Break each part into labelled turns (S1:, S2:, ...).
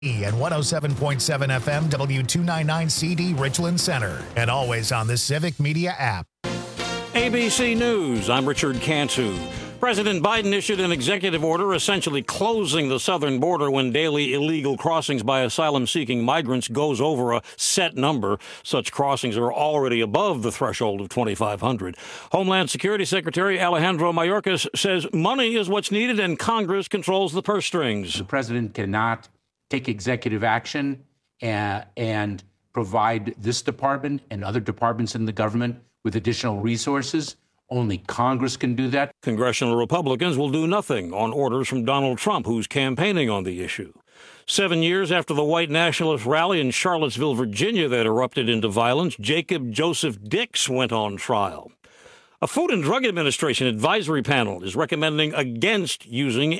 S1: And 107.7 FM W299CD Richland Center. And always on the Civic Media app.
S2: ABC News, I'm Richard Cantu. President Biden issued an executive order essentially closing the southern border when daily illegal crossings by asylum-seeking migrants goes over a set number. Such crossings are already above the threshold of 2,500. Homeland Security Secretary Alejandro Mayorkas says money is what's needed and Congress controls the purse strings.
S3: The president cannot take executive action and provide this department and other departments in the government with additional resources. Only Congress can do that.
S2: Congressional Republicans will do nothing on orders from Donald Trump, who's campaigning on the issue. 7 years after the white nationalist rally in Charlottesville, Virginia that erupted into violence, Jacob Joseph Dix went on trial. A Food and Drug Administration advisory panel is recommending against using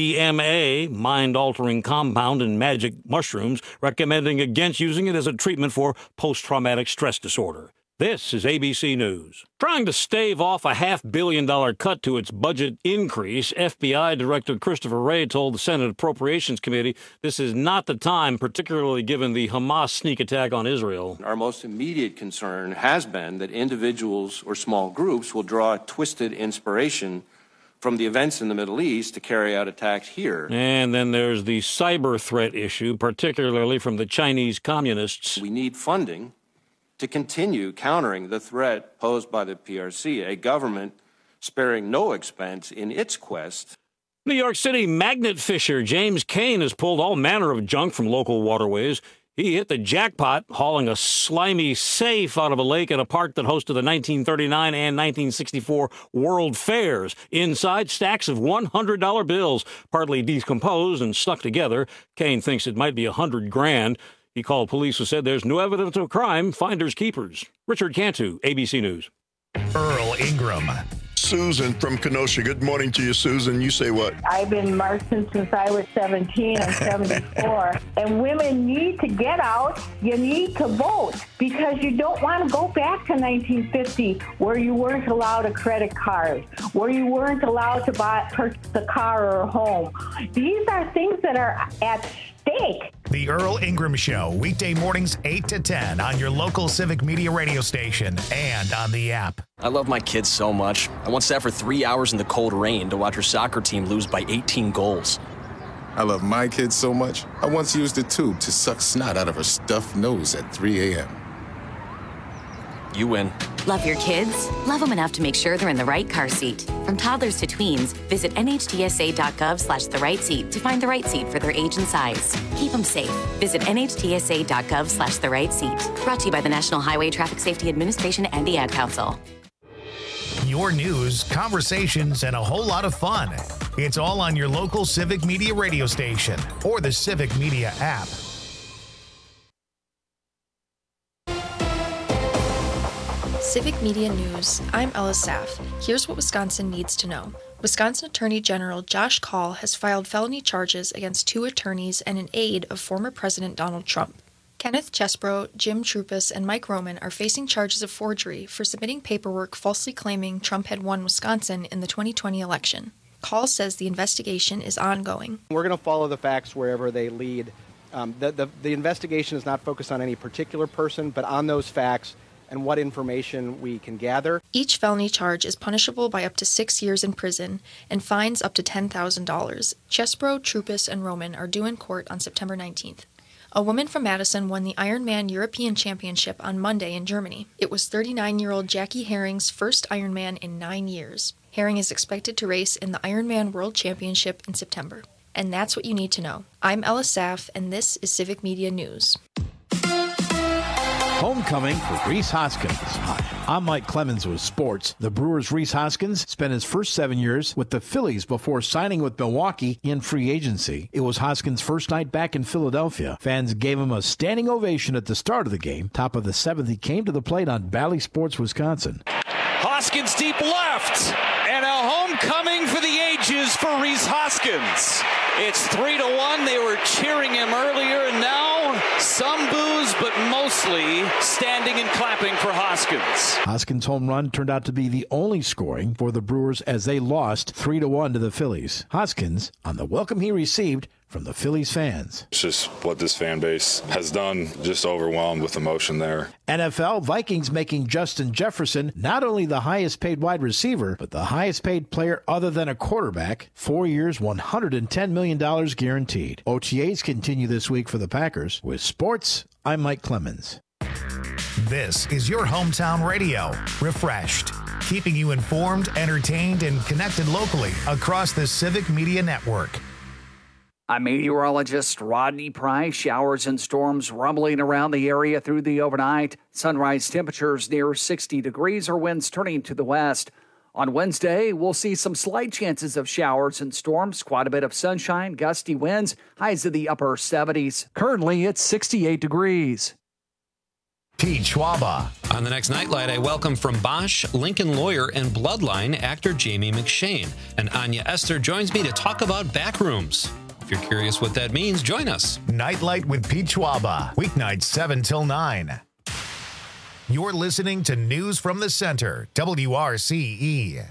S2: MDMA, mind-altering compound in magic mushrooms, recommending against using it as a treatment for post-traumatic stress disorder. This is ABC News. Trying to stave off a $500 million cut to its budget increase, FBI Director Christopher Wray told the Senate Appropriations Committee this is not the time, particularly given the Hamas sneak attack on Israel.
S4: Our most immediate concern has been that individuals or small groups will draw twisted inspiration from the events in the Middle East to carry out attacks here.
S2: And then there's the cyber threat issue, particularly from the Chinese communists.
S4: We need funding to continue countering the threat posed by the PRC, a government sparing no expense in its quest.
S2: New York City magnet fisher James Cain has pulled all manner of junk from local waterways. He hit the jackpot hauling a slimy safe out of a lake at a park that hosted the 1939 and 1964 World Fairs. Inside, stacks of $100 bills, partly decomposed and stuck together. Cain thinks it might be $100,000. He called police and said there's no evidence of crime, finders keepers. Richard Cantu, ABC News.
S1: Earl Ingram.
S5: Susan from Kenosha. Good morning to you, Susan. You say what?
S6: I've been marching since I was 17 and 74. And women need to get out. You need to vote because you don't want to go back to 1950 where you weren't allowed a credit card, where you weren't allowed to purchase a car or a home. These are things that are at stake.
S1: The Earl Ingram Show, weekday mornings 8 to 10 on your local Civic Media radio station and on the app.
S7: I love my kids so much. I once sat for 3 hours in the cold rain to watch her soccer team lose by 18 goals.
S8: I love my kids so much, I once used a tube to suck snot out of her stuffed nose at 3 a.m.
S7: You win.
S9: Love your kids? Love them enough to make sure they're in the right car seat. From toddlers to tweens, visit nhtsa.gov/the right seat to find the right seat for their age and size. Keep them safe. Visit nhtsa.gov/the right seat. Brought to you by the National Highway Traffic Safety Administration and the Ad Council.
S1: Your news, conversations, and a whole lot of fun. It's all on your local Civic Media radio station or the Civic Media app.
S10: Civic Media News. I'm Ella Saff. Here's what Wisconsin needs to know. Wisconsin Attorney General Josh Kaul has filed felony charges against 2 attorneys and an aide of former President Donald Trump. Kenneth Chesbro, Jim Trupus, and Mike Roman are facing charges of forgery for submitting paperwork falsely claiming Trump had won Wisconsin in the 2020 election. Kaul says the investigation is ongoing.
S11: We're going to follow the facts wherever they lead. The investigation is not focused on any particular person, but on those facts and what information we can gather.
S10: Each felony charge is punishable by up to 6 years in prison and fines up to $10,000. Chesbro, Trupus, and Roman are due in court on September 19th. A woman from Madison won the Ironman European Championship on Monday in Germany. It was 39-year-old Jackie Herring's first Ironman in 9 years. Herring is expected to race in the Ironman World Championship in September. And that's what you need to know. I'm Ella Saff, and this is Civic Media News.
S12: Homecoming for Rhys Hoskins. Hi, I'm Mike Clemens with sports. The Brewers' Rhys Hoskins spent his first 7 years with the Phillies before signing with Milwaukee in free agency. It was Hoskins' first night back in Philadelphia. Fans gave him a standing ovation at the start of the game. Top of the 7th, he came to the plate on Bally Sports, Wisconsin.
S13: Hoskins deep left, and a homecoming for the ages for Rhys Hoskins. It's 3-1. They were cheering him earlier, and now some boos, but mostly standing and clapping for Hoskins.
S12: Hoskins' home run turned out to be the only scoring for the Brewers as they lost 3-1 to the Phillies. Hoskins, on the welcome he received from the Phillies fans.
S14: It's just what this fan base has done, just overwhelmed with emotion there.
S12: NFL, Vikings making Justin Jefferson not only the highest paid wide receiver, but the highest paid player other than a quarterback. 4 years, $110 million guaranteed. OTAs continue this week for the Packers. With sports, I'm Mike Clemens.
S1: This is your hometown radio, Refreshed, keeping you informed, entertained, and connected locally across the Civic Media Network.
S15: I'm meteorologist Rodney Price. Showers and storms rumbling around the area through the overnight. Sunrise temperatures near 60 degrees or winds turning to the west. On Wednesday, we'll see some slight chances of showers and storms, quite a bit of sunshine, gusty winds, highs in the upper 70s. Currently, it's 68 degrees.
S1: Pete Schwaba.
S16: On the next Nightlight, I welcome from Bosch, Lincoln lawyer, and Bloodline actor Jamie McShane. And Anya Esther joins me to talk about backrooms. If you're curious what that means, join us.
S1: Nightlight with Pete Schwaba, weeknights 7 till 9. You're listening to News from the Center, WRCE.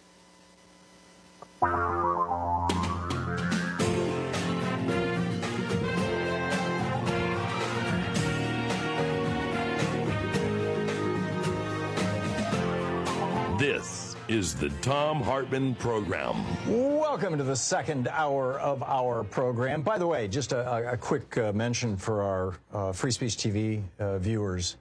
S17: This is the Thom Hartmann Program.
S18: Welcome to the second hour of our program. By the way, just a quick mention for our Free Speech TV viewers.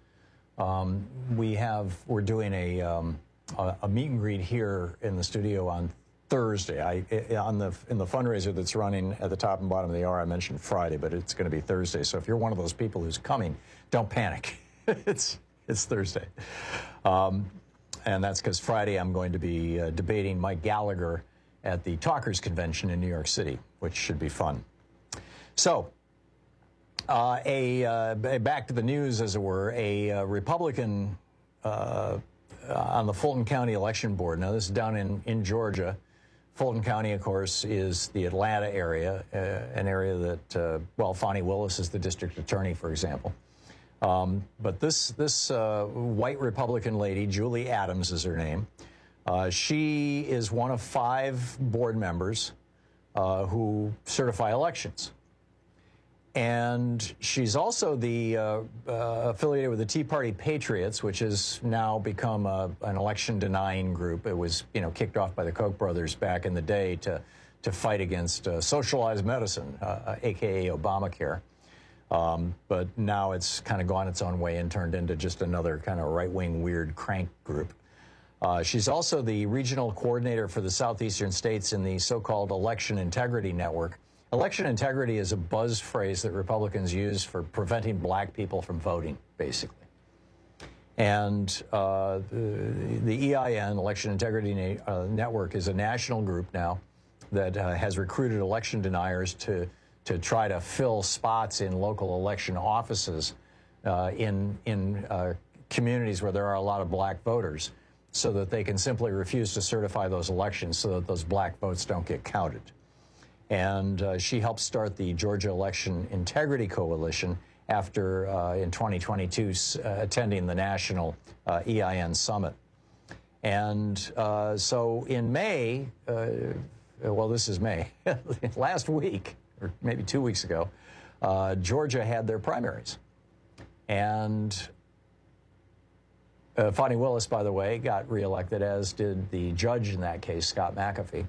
S18: We're doing a meet and greet here in the studio on Thursday. In the fundraiser that's running at the top and bottom of the hour, I mentioned Friday, but it's going to be Thursday. So if you're one of those people who's coming, don't panic. It's Thursday. And that's because Friday I'm going to be debating Mike Gallagher at the Talkers Convention in New York City, which should be fun. So, back to the news, as it were, a Republican on the Fulton County Election Board. Now, this is down in Georgia. Fulton County, of course, is the Atlanta area, an area that, Fani Willis is the district attorney, for example. But this white Republican lady, Julie Adams is her name. She is one of 5 board members who certify elections. And she's also the affiliated with the Tea Party Patriots, which has now become an election-denying group. It was, kicked off by the Koch brothers back in the day to fight against socialized medicine, a.k.a. Obamacare. But now it's kind of gone its own way and turned into just another kind of right-wing weird crank group. She's also the regional coordinator for the southeastern states in the so-called Election Integrity Network. Election integrity is a buzz phrase that Republicans use for preventing black people from voting, basically. And the EIN, Election Integrity Network, is a national group now that has recruited election deniers to try to fill spots in local election offices in communities where there are a lot of black voters, so that they can simply refuse to certify those elections so that those black votes don't get counted. And she helped start the Georgia Election Integrity Coalition after, in 2022, attending the National EIN Summit. And so in May, this is May, last week, or maybe 2 weeks ago, Georgia had their primaries. And Fani Willis, by the way, got reelected, as did the judge in that case, Scott McAfee,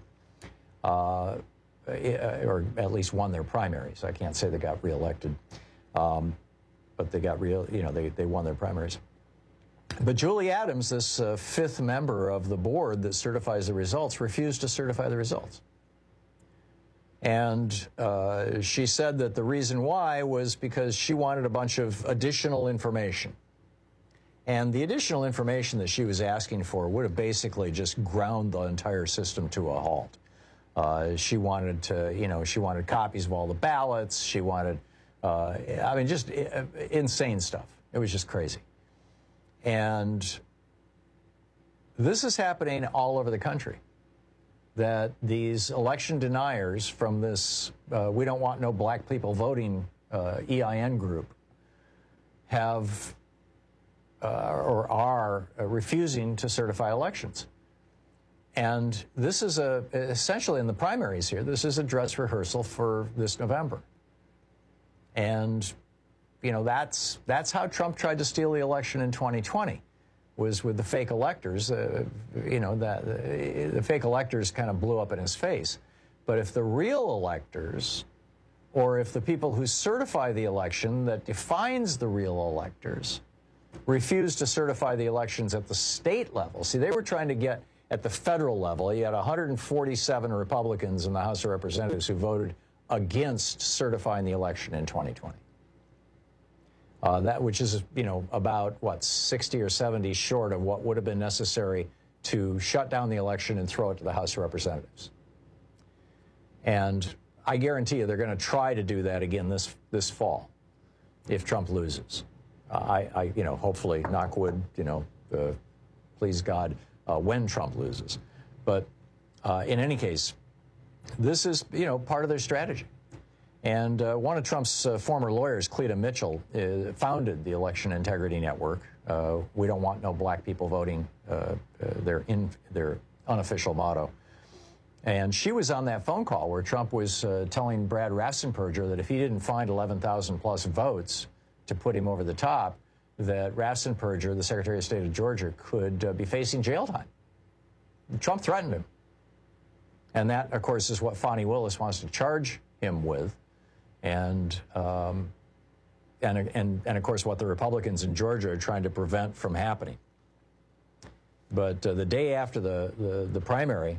S18: or at least won their primaries. I can't say they got reelected, but they got they won their primaries. But Julie Adams, this 5th member of the board that certifies the results, refused to certify the results. And she said that the reason why was because she wanted a bunch of additional information. And the additional information that she was asking for would have basically just ground the entire system to a halt. She wanted to, she wanted copies of all the ballots. She wanted, just insane stuff. It was just crazy. And this is happening all over the country, that these election deniers from this We Don't Want No Black People Voting EIN group have or are refusing to certify elections. And this is essentially in the primaries here, this is a dress rehearsal for this November. And, you know, that's how Trump tried to steal the election in 2020, was with the fake electors. You know, the fake electors kind of blew up in his face. But if the real electors, or if the people who certify the election that defines the real electors, refuse to certify the elections at the state level. See, they were trying to get at the federal level. You had 147 Republicans in the House of Representatives who voted against certifying the election in 2020. Which is, you know, about, what, 60 or 70 short of what would have been necessary to shut down the election and throw it to the House of Representatives. And I guarantee you they're going to try to do that again this fall if Trump loses. You know, hopefully, knock wood, you know, please God, when Trump loses. But in any case, this is, you know, part of their strategy. And one of Trump's former lawyers, Cleta Mitchell, founded the Election Integrity Network. We don't want no black people voting, their unofficial motto. And she was on that phone call where Trump was telling Brad Raffensperger that if he didn't find 11,000 plus votes to put him over the top, that Raffensperger, the Secretary of State of Georgia, could be facing jail time. Trump threatened him. And that, of course, is what Fani Willis wants to charge him with. And of course, what the Republicans in Georgia are trying to prevent from happening. But the day after the primary,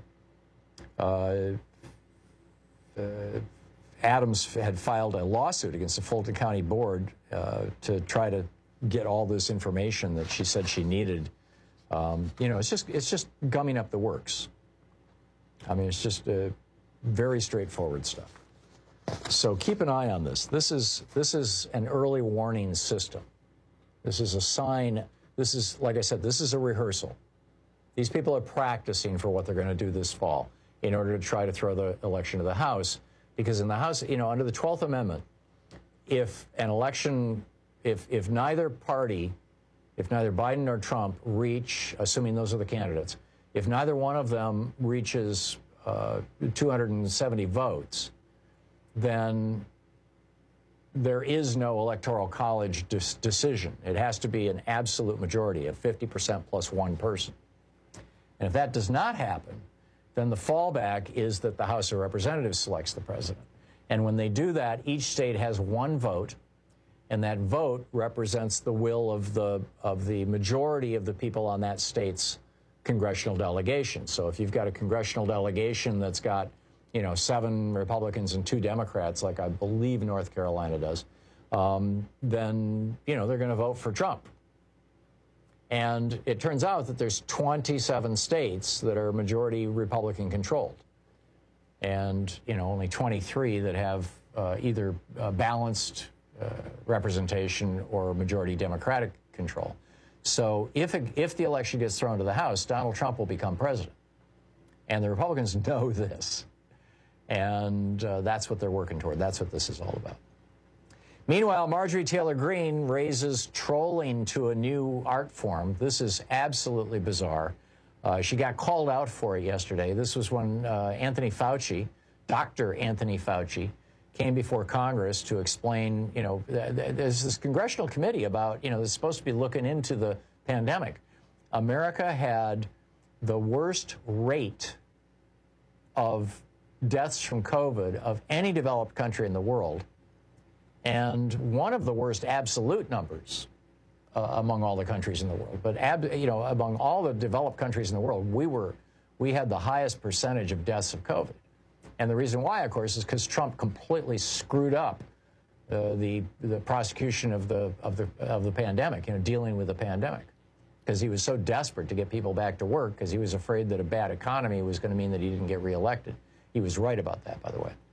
S18: Adams had filed a lawsuit against the Fulton County Board to try to get all this information that she said she needed. You know, it's just gumming up the works. I mean, it's just very straightforward stuff. So keep an eye on this. This is an early warning system. This is a sign. This is, like I said, this is a rehearsal. These people are practicing for what they're going to do this fall in order to try to throw the election to the House. Because in the House, you know, under the 12th Amendment, if an election, if neither party, if neither Biden nor Trump reach, assuming those are the candidates, if neither one of them reaches 270 votes, then there is no electoral college decision. It has to be an absolute majority of 50% plus one person. And if that does not happen, then the fallback is that the House of Representatives selects the president. And when they do that, each state has one vote, and that vote represents the will of the majority of the people on that state's congressional delegation. So if you've got a congressional delegation that's got, you know, 7 Republicans and 2 Democrats, like I believe North Carolina does, then, you know, they're going to vote for Trump. And it turns out that there's 27 states that are majority Republican controlled. And, you know, only 23 that have either balanced representation or majority Democratic control. So if the election gets thrown to the House, Donald Trump will become president. And the Republicans know this. And that's what they're working toward. That's what this is all about. Meanwhile, Marjorie Taylor Greene raises trolling to a new art form. This is absolutely bizarre. She got called out for it yesterday. This was when Anthony Fauci, Dr. Anthony Fauci, came before Congress to explain, you know, there's this congressional committee about, you know, that's supposed to be looking into the pandemic. America had the worst rate of deaths from COVID of any developed country in the world, and one of the worst absolute numbers among all the countries in the world. But you know, among all the developed countries in the world, we had the highest percentage of deaths of COVID. And the reason why, of course, is because Trump completely screwed up the prosecution of the pandemic, you know, dealing with the pandemic, because he was so desperate to get people back to work because he was afraid that a bad economy was going to mean that he didn't get reelected. He was right about that, by the way.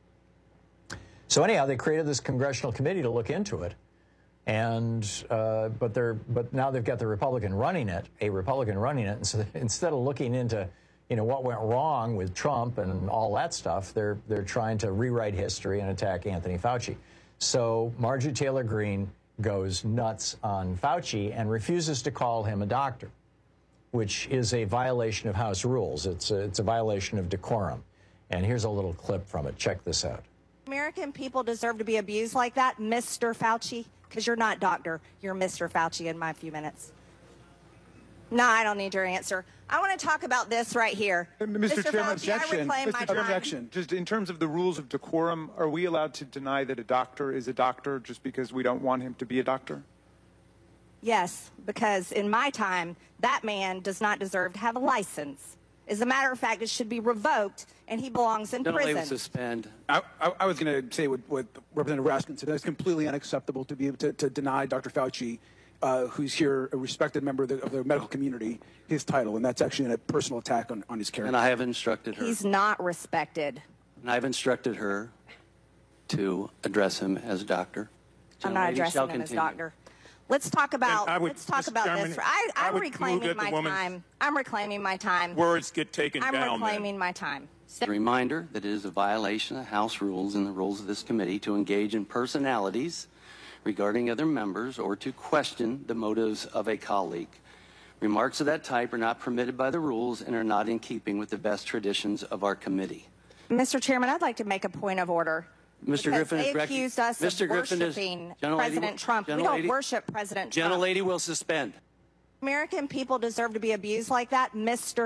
S18: So anyhow, they created this congressional committee to look into it, and but now they've got the Republican running it, and so instead of looking into, you know, what went wrong with Trump and all that stuff, they're trying to rewrite history and attack Anthony Fauci. So Marjorie Taylor Greene goes nuts on Fauci and refuses to call him a doctor. which is a violation of House rules. It's a violation of decorum. And here's a little clip from it. Check this out.
S19: American people deserve to be abused like that, Mr. Fauci, because you're not doctor. You're Mr. Fauci in my few minutes. No, I don't need your answer. I want to talk about this right here.
S20: Mr. Chairman,
S19: Fauci, I reclaim my time.
S20: objection. Just in terms of the rules of decorum, are we allowed to deny that a doctor is a doctor just because we don't want him to be a doctor?
S19: Yes, because in my time, that man does not deserve to have a license. As a matter of fact, it should be revoked, and he belongs in prison.
S4: Suspend.
S21: I was going to say what Representative Raskin said. That's completely unacceptable to be able to deny Dr. Fauci, who's here, a respected member of the medical community, his title, and that's actually a personal attack on his character.
S4: And I have instructed her.
S19: He's not respected.
S4: And I've instructed her to address him as doctor.
S19: I'm not addressing him as doctor. Let's talk about this. I'm reclaiming my time. I'm reclaiming my time.
S20: Words get taken down.
S19: I'm reclaiming my time.
S4: A reminder that it is a violation of House rules and the rules of this committee to engage in personalities regarding other members or to question the motives of a colleague. Remarks of that type are not permitted by the rules and are not in keeping with the best traditions of our committee.
S19: Mr. Chairman, I'd like to make a point of order.
S4: Mr. Griffin
S19: they accused us of worshiping President Trump. We don't worship President Trump.
S4: Gentlelady will suspend.
S19: American people deserve to be abused like that, Mr.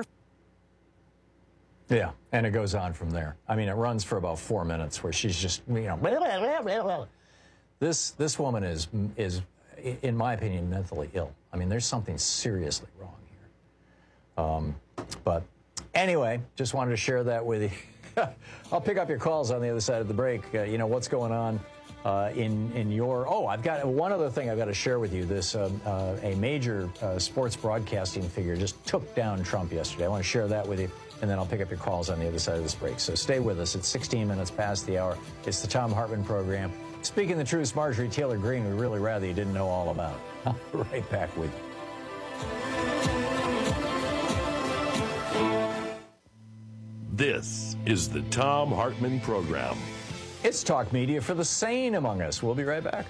S18: Yeah, and it goes on from there. I mean, it runs for about 4 minutes where she's just, blah, blah, blah, blah. This woman is, in my opinion, mentally ill. I mean, there's something seriously wrong here. But anyway, just wanted to share that with you. I'll pick up your calls on the other side of the break. What's going on in your... Oh, I've got one other thing I've got to share with you. A major sports broadcasting figure just took down Trump yesterday. I want to share that with you, and then I'll pick up your calls on the other side of this break. So stay with us. It's 16 minutes past the hour. It's the Thom Hartmann program. Speaking the truth, Marjorie Taylor Greene would really rather you didn't know all about. I'll be right back with you.
S17: This is the Thom Hartmann program.
S18: It's talk media for the sane among us. We'll be right back.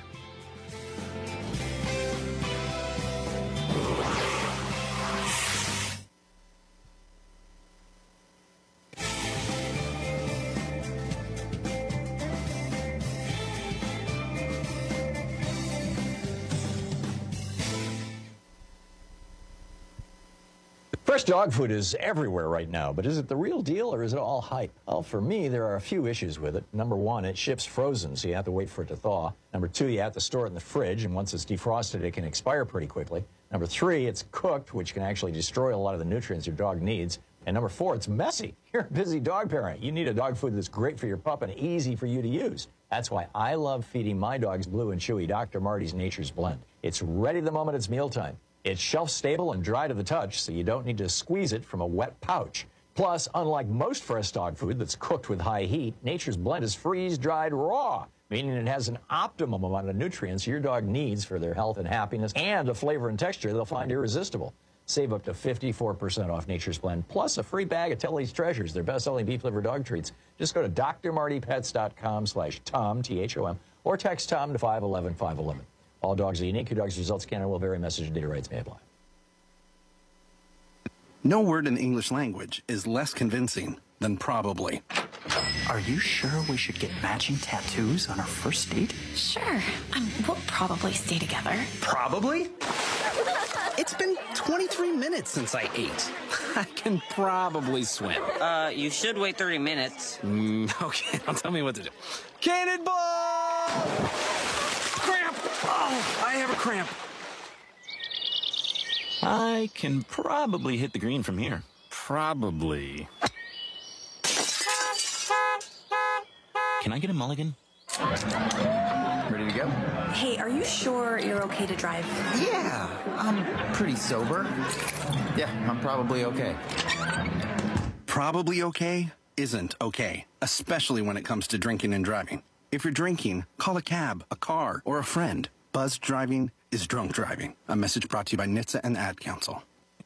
S18: Fresh dog food is everywhere right now, but is it the real deal or is it all hype? Well, for me, there are a few issues with it. Number one, it ships frozen, so you have to wait for it to thaw. Number two, you have to store it in the fridge, and once it's defrosted, it can expire pretty quickly. Number three, it's cooked, which can actually destroy a lot of the nutrients your dog needs. And number four, it's messy. You're a busy dog parent. You need a dog food that's great for your pup and easy for you to use. That's why I love feeding my dogs Blue and Chewy Dr. Marty's Nature's Blend. It's ready the moment it's mealtime. It's shelf-stable and dry to the touch, so you don't need to squeeze it from a wet pouch. Plus, unlike most fresh dog food that's cooked with high heat, Nature's Blend is freeze-dried raw, meaning it has an optimum amount of nutrients your dog needs for their health and happiness, and a flavor and texture they'll find irresistible. Save up to 54% off Nature's Blend, plus a free bag of Tilly's Treasures, their best-selling beef liver dog treats. Just go to drmartypets.com/Tom, T-H-O-M, or text Tom to 511-511. All dogs are unique. Your dog's results can and will vary. Message and data rights may apply.
S22: No word in the English language is less convincing than probably.
S23: Are you sure we should get matching tattoos on our first date?
S24: Sure. We'll probably stay together.
S22: Probably? It's been 23 minutes since I ate. I can probably swim.
S25: You should wait 30 minutes.
S22: Okay, now tell me what to do. Cannonball! Cramp! Oh, I have a cramp.
S26: I can probably hit the green from here.
S22: Probably.
S26: Can I get a mulligan?
S22: Ready to go?
S24: Hey, are you sure you're okay to drive?
S23: Yeah, I'm pretty sober. Yeah, I'm probably okay.
S22: Probably okay isn't okay, especially when it comes to drinking and driving. If you're drinking, call a cab, a car, or a friend. Buzzed driving is drunk driving. A message brought to you by NHTSA and the Ad Council.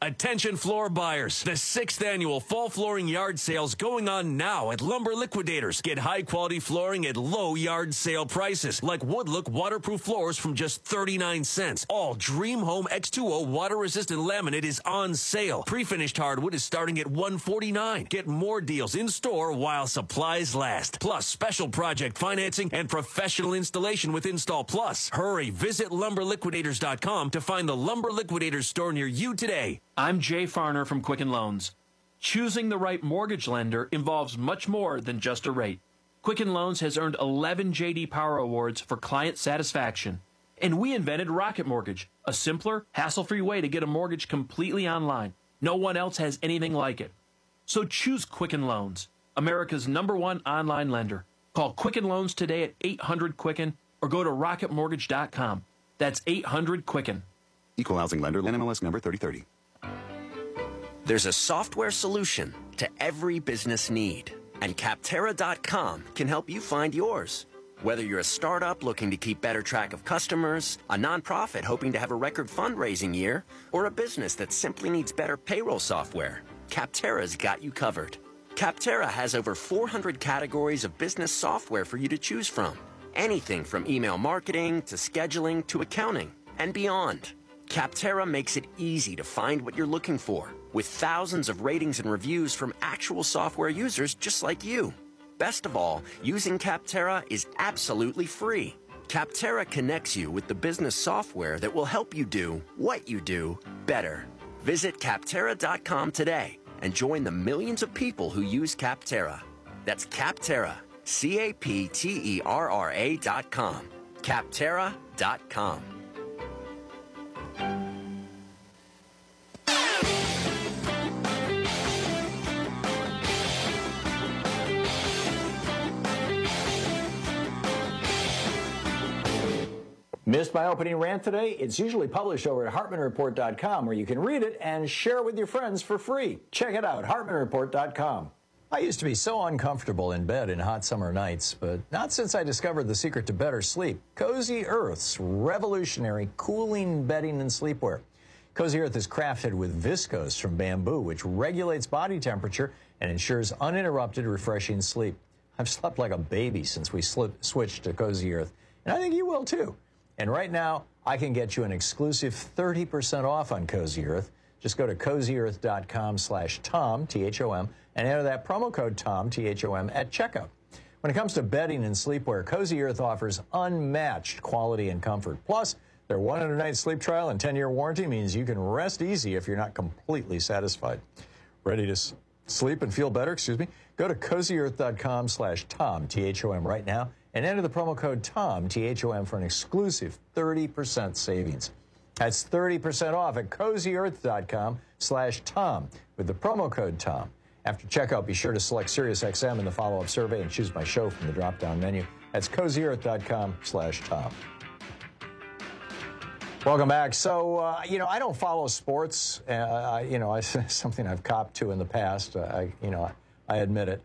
S17: Attention floor buyers. The 6th annual fall flooring yard sale's going on now at Lumber Liquidators. Get high quality flooring at low yard sale prices, like Woodlook waterproof floors from just 39 cents. All Dream Home X2O water resistant laminate is on sale. Pre-finished hardwood is starting at $149. Get more deals in store while supplies last. Plus special project financing and professional installation with Install Plus. Hurry, visit lumberliquidators.com to find the Lumber Liquidators store near you today.
S2: I'm Jay Farner from Quicken Loans. Choosing the right mortgage lender involves much more than just a rate. Quicken Loans has earned 11 J.D. Power Awards for client satisfaction. And we invented Rocket Mortgage, a simpler, hassle-free way to get a mortgage completely online. No one else has anything like it. So choose Quicken Loans, America's #1 online lender. Call Quicken Loans today at 800-QUICKEN or go to rocketmortgage.com. That's 800-QUICKEN.
S3: Equal housing lender, NMLS number 3030.
S5: There's a software solution to every business need, and Capterra.com can help you find yours. Whether you're a startup looking to keep better track of customers, a nonprofit hoping to have a record fundraising year, or a business that simply needs better payroll software, Capterra's got you covered. Capterra has over 400 categories of business software for you to choose from. Anything from email marketing to scheduling to accounting and beyond. Capterra makes it easy to find what you're looking for, with thousands of ratings and reviews from actual software users just like you. Best of all, using Capterra is absolutely free. Capterra connects you with the business software that will help you do what you do better. Visit Capterra.com today and join the millions of people who use Capterra. That's Capterra, Capterra.com. Capterra.com.
S18: Missed my opening rant today? It's usually published over at HartmanReport.com, where you can read it and share it with your friends for free. Check it out, HartmanReport.com. I used to be so uncomfortable in bed in hot summer nights, but not since I discovered the secret to better sleep. Cozy Earth's revolutionary cooling bedding and sleepwear. Cozy Earth is crafted with viscose from bamboo, which regulates body temperature and ensures uninterrupted, refreshing sleep. I've slept like a baby since we switched to Cozy Earth, and I think you will too. And right now, I can get you an exclusive 30% off on Cozy Earth. Just go to CozyEarth.com/Tom, T-H-O-M, and enter that promo code Tom, T-H-O-M, at checkout. When it comes to bedding and sleepwear, Cozy Earth offers unmatched quality and comfort. Plus, their 100-night sleep trial and 10-year warranty means you can rest easy if you're not completely satisfied. Ready to sleep and feel better? Go to CozyEarth.com/Tom, T-H-O-M, right now, and enter the promo code Tom, T-H-O-M, for an exclusive 30% savings. That's 30% off at CozyEarth.com/Tom with the promo code Tom. After checkout, be sure to select SiriusXM in the follow-up survey and choose my show from the drop-down menu. That's CozyEarth.com/Tom. Welcome back. So, I don't follow sports. It's something I've copped to in the past. I admit it.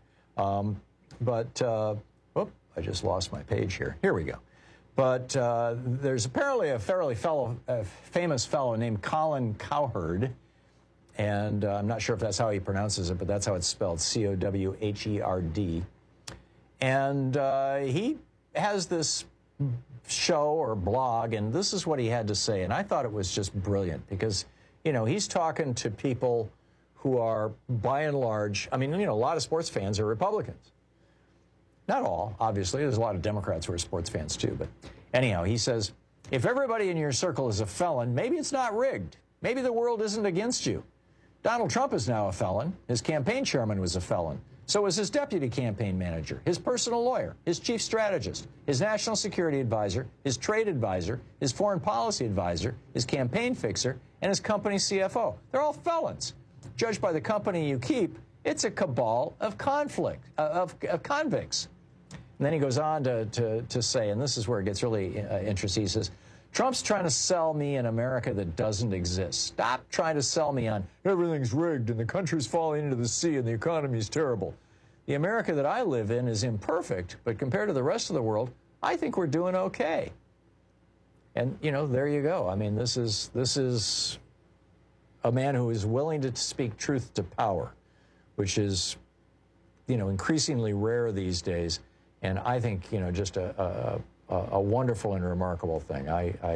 S18: I just lost my page here. Here we go. But there's apparently a famous fellow named Colin Cowherd, and I'm not sure if that's how he pronounces it, but that's how it's spelled, C-O-W-H-E-R-D. And he has this show or blog, and this is what he had to say, and I thought it was just brilliant because, he's talking to people who are, by and large, a lot of sports fans are Republicans. Not all, obviously. There's a lot of Democrats who are sports fans, too. But anyhow, he says, if everybody in your circle is a felon, maybe it's not rigged. Maybe the world isn't against you. Donald Trump is now a felon. His campaign chairman was a felon. So was his deputy campaign manager, his personal lawyer, his chief strategist, his national security advisor, his trade advisor, his foreign policy advisor, his campaign fixer, and his company CFO. They're all felons. Judged by the company you keep, it's a cabal of convicts. And then he goes on to say, and this is where it gets really interesting, he says, Trump's trying to sell me an America that doesn't exist. Stop trying to sell me on everything's rigged and the country's falling into the sea and the economy's terrible. The America that I live in is imperfect, but compared to the rest of the world, I think we're doing okay. And, there you go. This is a man who is willing to speak truth to power, which is, increasingly rare these days. And I think, just a wonderful and remarkable thing.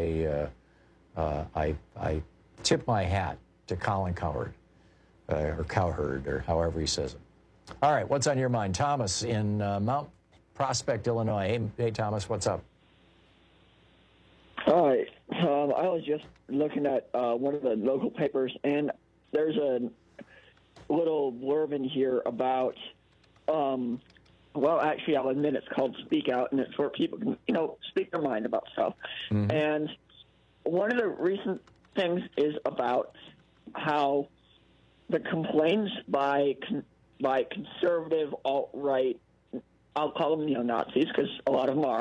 S18: I tip my hat to Colin Cowherd, or Cowherd, or however he says it. All right, what's on your mind? Thomas in Mount Prospect, Illinois. Hey, Thomas, what's up?
S6: Hi. I was just looking at one of the local papers, and there's a little blurb in here about, well, actually, I'll admit it's called Speak Out, and it's where people can, speak their mind about stuff. Mm-hmm. And one of the recent things is about how the complaints by conservative alt-right, I'll call them neo-Nazis because a lot of them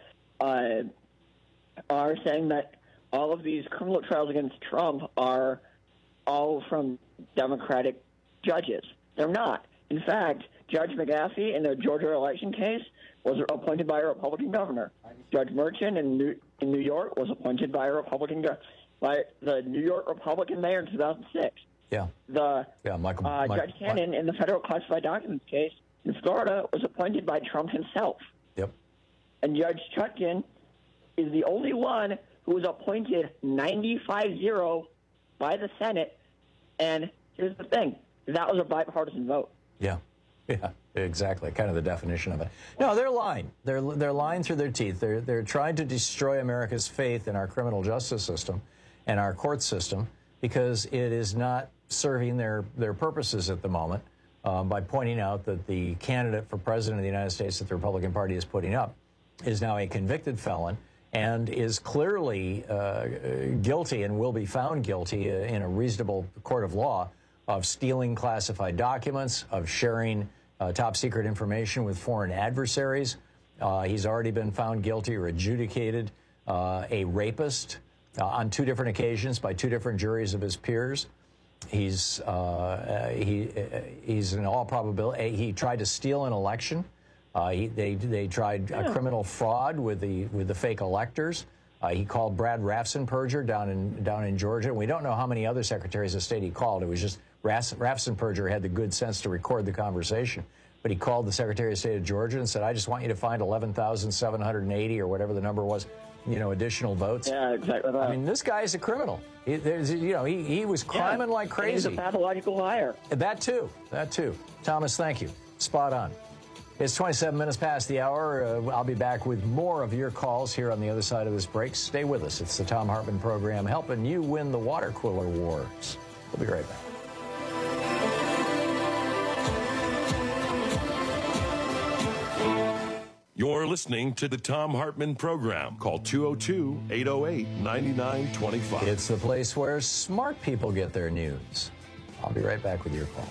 S6: are saying that all of these criminal trials against Trump are all from Democratic judges. They're not. In fact, Judge McAfee in the Georgia election case was appointed by a Republican governor. Judge Merchant in New York was appointed by by the New York Republican mayor in 2006.
S18: Yeah.
S6: Judge Cannon in the federal classified documents case in Florida was appointed by Trump himself.
S18: Yep.
S6: And Judge Chutkan is the only one who was appointed 95-0 by the Senate. And here's the thing. That was a bipartisan vote.
S18: Yeah. Yeah, exactly. Kind of the definition of it. No, they're lying. They're lying through their teeth. They're trying to destroy America's faith in our criminal justice system and our court system because it is not serving their purposes at the moment by pointing out that the candidate for president of the United States that the Republican Party is putting up is now a convicted felon and is clearly guilty and will be found guilty in a reasonable court of law of stealing classified documents, of sharing top secret information with foreign adversaries. He's already been found guilty or adjudicated a rapist on 2 different occasions by 2 different juries of his peers. He's in all probability, he tried to steal an election. They tried a criminal fraud with the fake electors. He called Brad Raffensperger down in Georgia. We don't know how many other secretaries of state he called. It was just Raffensperger had the good sense to record the conversation. But he called the Secretary of State of Georgia and said, I just want you to find 11,780 or whatever the number was, additional votes.
S6: Yeah, exactly that.
S18: I mean, this guy is a criminal. He was criming like crazy.
S6: He's a pathological liar.
S18: That too. Thomas, thank you. Spot on. It's 27 minutes past the hour. I'll be back with more of your calls here on the other side of this break. Stay with us. It's the Thom Hartmann Program, helping you win the water cooler wars. We'll be right back.
S7: You're listening to the Thom Hartmann Program. Call 202-808-9925.
S18: It's the place where smart people get their news. I'll be right back with your calls.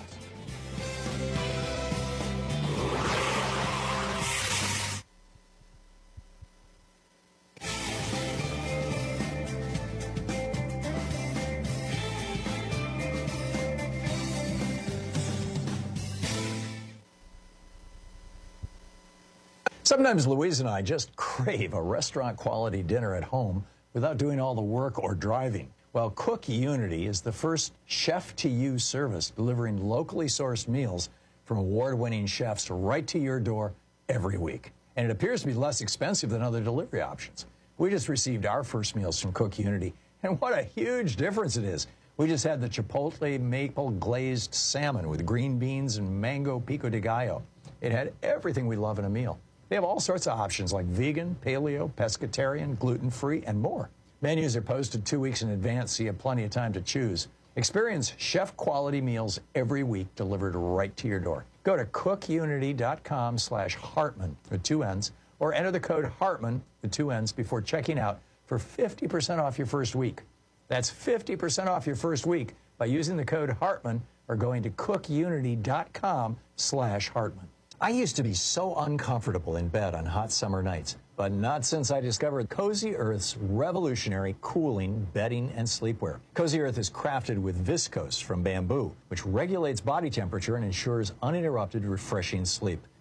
S18: Sometimes Louise and I just crave a restaurant-quality dinner at home without doing all the work or driving. Well, Cook Unity is the first chef-to-you service delivering locally sourced meals from award-winning chefs right to your door every week. And it appears to be less expensive than other delivery options. We just received our first meals from Cook Unity, and what a huge difference it is. We just had the Chipotle maple glazed salmon with green beans and mango pico de gallo. It had everything we love in a meal. They have all sorts of options like vegan, paleo, pescatarian, gluten-free, and more. Menus are posted 2 weeks in advance, so you have plenty of time to choose. Experience chef-quality meals every week delivered right to your door. Go to cookunity.com/Hartmann with 2 N's, or enter the code Hartmann with 2 N's before checking out for 50% off your first week. That's 50% off your first week by using the code Hartmann or going to cookunity.com/Hartmann. I used to be so uncomfortable in bed on hot summer nights, but not since I discovered Cozy Earth's revolutionary cooling bedding and sleepwear. Cozy Earth is crafted with viscose from bamboo, which regulates body temperature and ensures uninterrupted, refreshing sleep.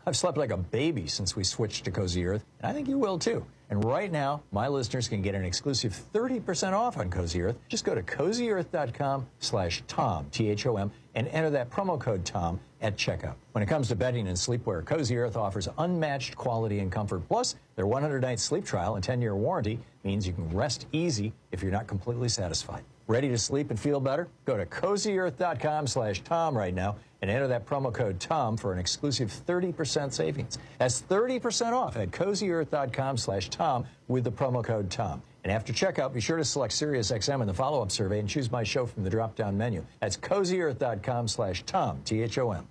S18: I've slept like a baby since we switched to Cozy Earth, and I think you will too. And right now, my listeners can get an exclusive 30% off on Cozy Earth. Just go to CozyEarth.com/Tom, T-H-O-M, and enter that promo code TOM at checkout. When it comes to bedding and sleepwear, Cozy Earth offers unmatched quality and comfort. Plus, their 100-night sleep trial and 10-year warranty means you can rest easy if you're not completely satisfied. Ready to sleep and feel better? Go to CozyEarth.com/Tom right now and enter that promo code TOM for an exclusive 30% savings. That's 30% off at CozyEarth.com/Tom with the promo code TOM. And after checkout, be sure to select SiriusXM in the follow-up survey and choose my show from the drop-down menu. That's CozyEarth.com/Tom, T-H-O-M.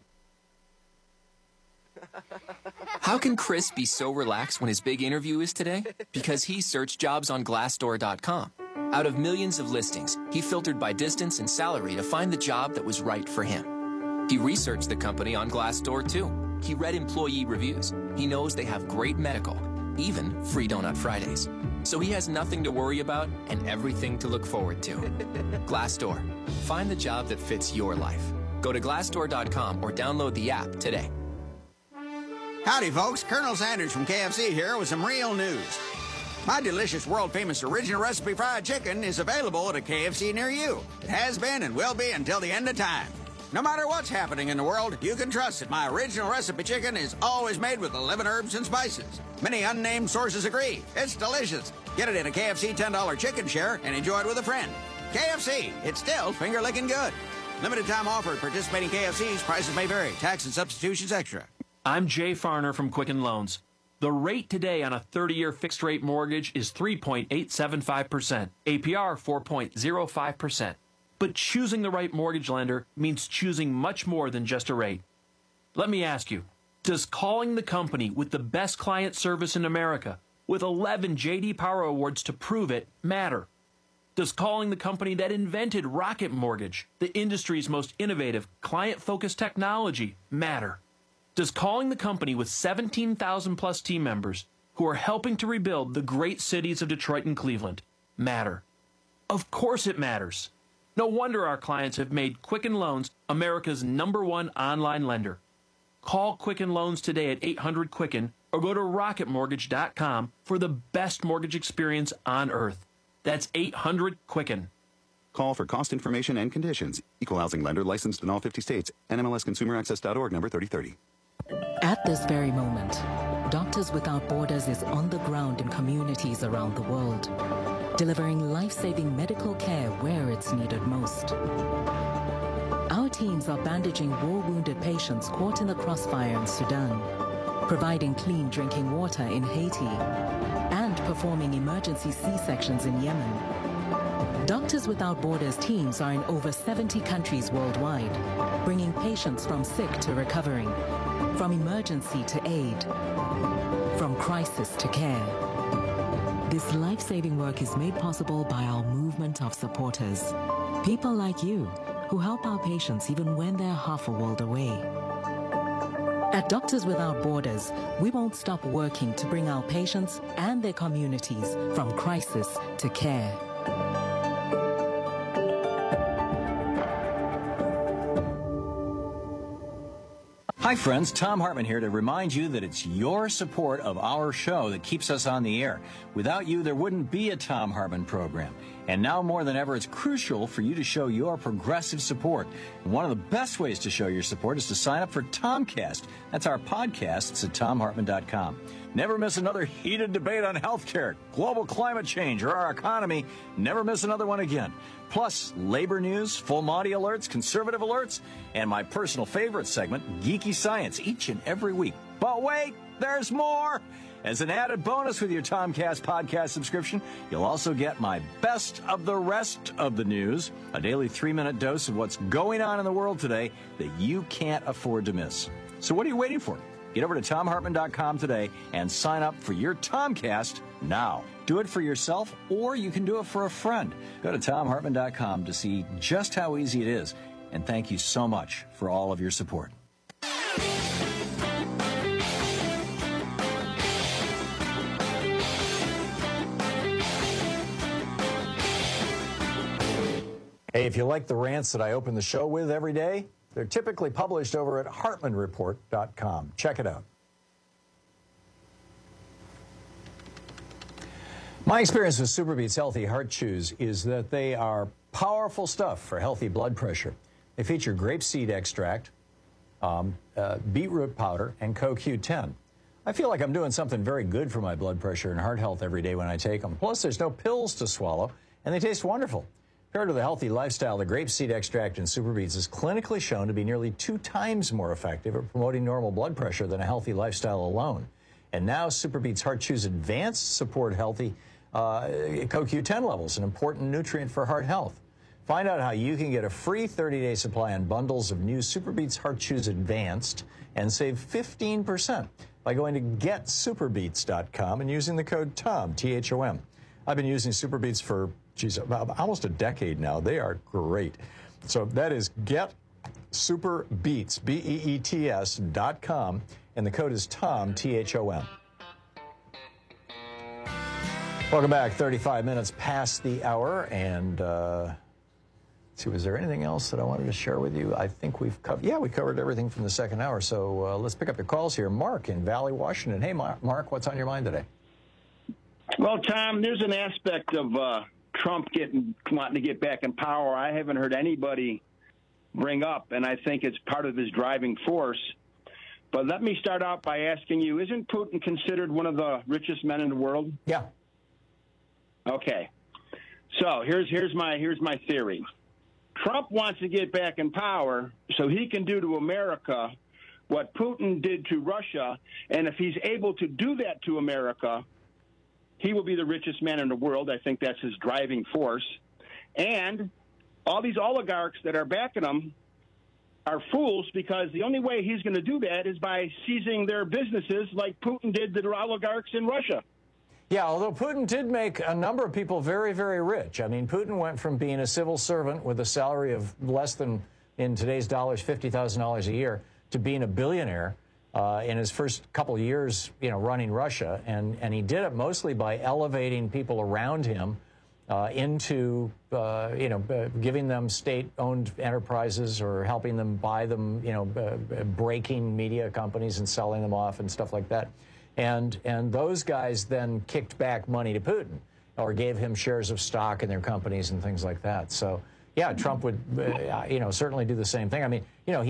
S8: How can Chris be so relaxed when his big interview is today? Because he searched jobs on Glassdoor.com. Out of millions of listings, he filtered by distance and salary to find the job that was right for him. He researched the company on Glassdoor, too. He read employee reviews. He knows they have great medical, even free Donut Fridays. So he has nothing to worry about and everything to look forward to. Glassdoor. Find the job that fits your life. Go to Glassdoor.com or download the app today.
S9: Howdy, folks. Colonel Sanders from KFC here with some real news. My delicious, world-famous original recipe fried chicken is available at a KFC near you. It has been and will be until the end of time. No matter what's happening in the world, you can trust that my original recipe chicken is always made with 11 herbs and spices. Many unnamed sources agree. It's delicious. Get it in a KFC $10 chicken share and enjoy it with a friend. KFC, it's still finger-licking good. Limited time offer at participating KFCs. Prices may vary. Tax and substitutions extra.
S2: I'm Jay Farner from Quicken Loans. The rate today on a 30-year fixed-rate mortgage is 3.875%, APR 4.05%. But choosing the right mortgage lender means choosing much more than just a rate. Let me ask you, does calling the company with the best client service in America, with 11 J.D. Power Awards to prove it, matter? Does calling the company that invented Rocket Mortgage, the industry's most innovative, client-focused technology, matter? Does calling the company with 17,000-plus team members who are helping to rebuild the great cities of Detroit and Cleveland matter? Of course it matters. No wonder our clients have made Quicken Loans America's #1 online lender. Call Quicken Loans today at 800-QUICKEN or go to rocketmortgage.com for the best mortgage experience on earth. That's 800-QUICKEN.
S3: Call for cost information and conditions. Equal housing lender licensed in all 50 states. NMLSconsumeraccess.org number 3030.
S10: At this very moment, Doctors Without Borders is on the ground in communities around the world, delivering life-saving medical care where it's needed most. Our teams are bandaging war-wounded patients caught in the crossfire in Sudan, providing clean drinking water in Haiti, and performing emergency C-sections in Yemen. Doctors Without Borders teams are in over 70 countries worldwide, bringing patients from sick to recovering, from emergency to aid, from crisis to care. This life-saving work is made possible by our movement of supporters, people like you who help our patients even when they're half a world away. At Doctors Without Borders, we won't stop working to bring our patients and their communities from crisis to care.
S11: Hi friends, Tom Hartman here to remind you that it's your support of our show that keeps us on the air. Without you, there wouldn't be a Tom Hartman program. And now more than ever, it's crucial for you to show your progressive support. And one of the best ways to show your support is to sign up for Tomcast. That's our podcast. It's at TomHartman.com. Never miss another heated debate on healthcare, global climate change, or our economy. Never miss another one again. Plus, labor news, full Monty alerts, conservative alerts, and my personal favorite segment, Geeky Science, each and every week. But wait, there's more! As an added bonus with your Tomcast podcast subscription, you'll also get my best of the rest of the news, a daily 3-minute dose of what's going on in the world today that you can't afford to miss. So what are you waiting for? Get over to TomHartman.com today and sign up for your Tomcast now. Do it for yourself, or you can do it for a friend. Go to TomHartman.com to see just how easy it is. And thank you so much for all of your support.
S18: Hey, if you like the rants that I open the show with every day, they're typically published over at HartmanReport.com. Check it out. My experience with SuperBeets Healthy Heart Chews is that they are powerful stuff for healthy blood pressure. They feature grapeseed extract, beetroot powder, and CoQ10. I feel like I'm doing something very good for my blood pressure and heart health every day when I take them. Plus, there's no pills to swallow, and they taste wonderful. Compared to the healthy lifestyle, the grapeseed extract in SuperBeets is clinically shown to be nearly 2 times more effective at promoting normal blood pressure than a healthy lifestyle alone. And now SuperBeets Heart Chews Advanced support healthy CoQ10 levels, an important nutrient for heart health. Find out how you can get a free 30-day supply on bundles of new SuperBeets Heart Chews Advanced and save 15% by going to getsuperbeets.com and using the code TOM, T-H-O-M. I've been using SuperBeets for, almost a decade now. They are great. So that is getsuperbeets, B-E-E-T-S.com, and the code is TOM, T-H-O-M. Welcome back. 35 minutes past the hour, and let's see, was there anything else that I wanted to share with you? I think we've covered, we covered everything from the second hour, so let's pick up your calls here. Mark in Valley, Washington. Hey, Mark, what's on your mind today?
S1: Well, Tom, there's an aspect of Trump wanting to get back in power I haven't heard anybody bring up, and I think it's part of his driving force. But let me start out by asking you, isn't Putin considered one of the richest men in the world?
S18: Yeah.
S1: Okay. So here's my theory. Trump wants to get back in power so he can do to America what Putin did to Russia, and if he's able to do that to America, he will be the richest man in the world. I think that's his driving force. And all these oligarchs that are backing him are fools, because the only way he's going to do that is by seizing their businesses like Putin did to the oligarchs in Russia.
S18: Yeah, although Putin did make a number of people very, very rich. I mean, Putin went from being a civil servant with a salary of less than, in today's dollars, $50,000 a year, to being a billionaire in his first couple of years, running Russia. And he did it mostly by elevating people around him into, giving them state-owned enterprises or helping them buy them, breaking media companies and selling them off and stuff like that. And those guys then kicked back money to Putin or gave him shares of stock in their companies and things like that. So, yeah, Trump would, certainly do the same thing. I mean,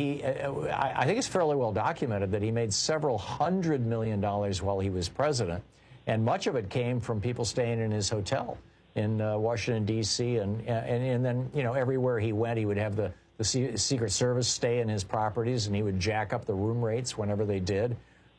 S18: I think it's fairly well documented that he made several $100 million while he was president, and much of it came from people staying in his hotel in Washington, D.C., and then, everywhere he went, he would have the Secret Service stay in his properties, and he would jack up the room rates whenever they did.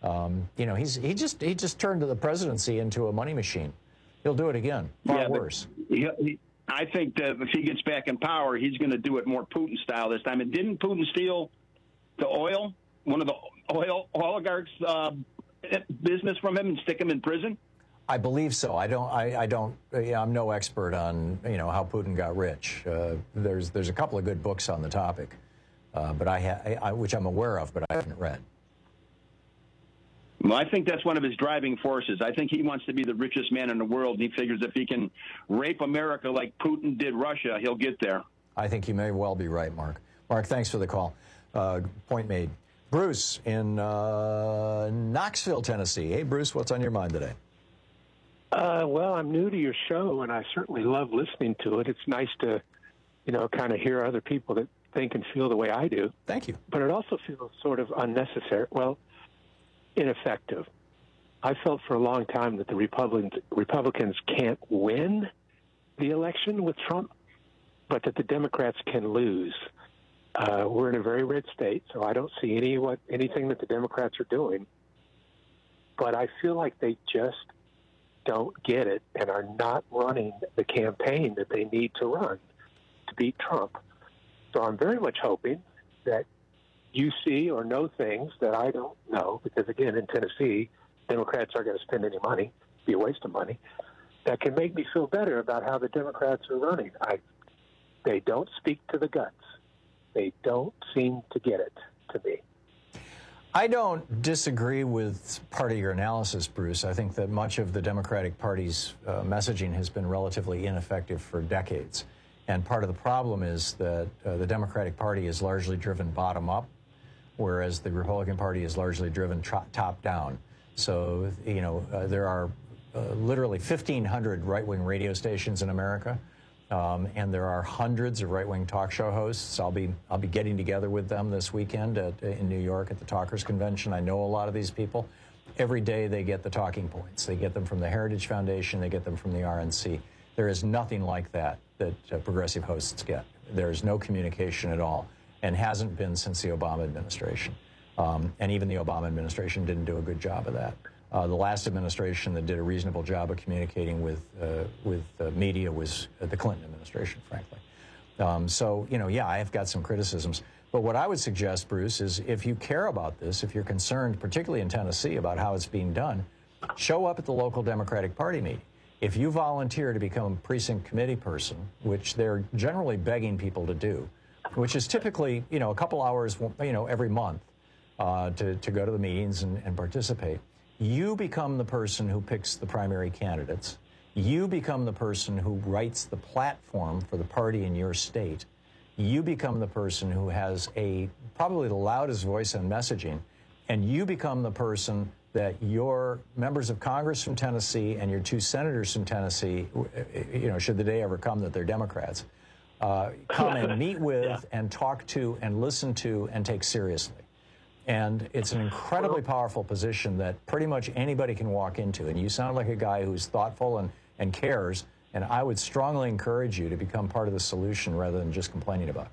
S18: He just turned the presidency into a money machine. He'll do it again, far worse.
S1: I think that if he gets back in power, he's going to do it more Putin style this time. And didn't Putin steal the oil, one of the oil oligarchs' business from him, and stick him in prison?
S18: I believe so. I'm no expert on how Putin got rich. There's a couple of good books on the topic, but which I'm aware of, but I haven't read.
S1: Well, I think that's one of his driving forces. I think he wants to be the richest man in the world. He figures if he can rape America like Putin did Russia, he'll get there.
S18: I think you may well be right, Mark. Mark, thanks for the call. Point made. Bruce in Knoxville, Tennessee. Hey, Bruce, what's on your mind today?
S12: Well, I'm new to your show, and I certainly love listening to it. It's nice to, kind of hear other people that think and feel the way I do.
S18: Thank you.
S12: But it also feels sort of unnecessary. Well, ineffective. I felt for a long time that the Republicans can't win the election with Trump, but that the Democrats can lose. We're in a very red state, so I don't see anything that the Democrats are doing. But I feel like they just don't get it and are not running the campaign that they need to run to beat Trump. So I'm very much hoping that you see or know things that I don't know, because, again, in Tennessee, Democrats aren't going to spend any money, be a waste of money, that can make me feel better about how the Democrats are running. They don't speak to the guts. They don't seem to get it, to me.
S18: I don't disagree with part of your analysis, Bruce. I think that much of the Democratic Party's messaging has been relatively ineffective for decades. And part of the problem is that the Democratic Party is largely driven bottom up, whereas the Republican Party is largely driven top down. So, there are literally 1,500 right-wing radio stations in America, and there are hundreds of right-wing talk show hosts. I'll be getting together with them this weekend in New York at the Talkers Convention. I know a lot of these people. Every day they get the talking points. They get them from the Heritage Foundation. They get them from the RNC. There is nothing like that progressive hosts get. There is no communication at all, and hasn't been since the Obama administration. And even the Obama administration didn't do a good job of that. The last administration that did a reasonable job of communicating with media was the Clinton administration, frankly. So, you know, yeah, I've got some criticisms. But what I would suggest, Bruce, is if you care about this, if you're concerned, particularly in Tennessee, about how it's being done, show up at the local Democratic Party meeting. If you volunteer to become a precinct committee person, which they're generally begging people to do, which is typically, you know, a couple hours, you know, every month to go to the meetings and participate, you become the person who picks the primary candidates. You become the person who writes the platform for the party in your state. You become the person who has probably the loudest voice on messaging, and you become the person that your members of Congress from Tennessee and your 2 senators from Tennessee, you know, should the day ever come that they're Democrats, come and meet with and talk to and listen to and take seriously. And it's an incredibly powerful position that pretty much anybody can walk into. And you sound like a guy who's thoughtful and cares. And I would strongly encourage you to become part of the solution rather than just complaining about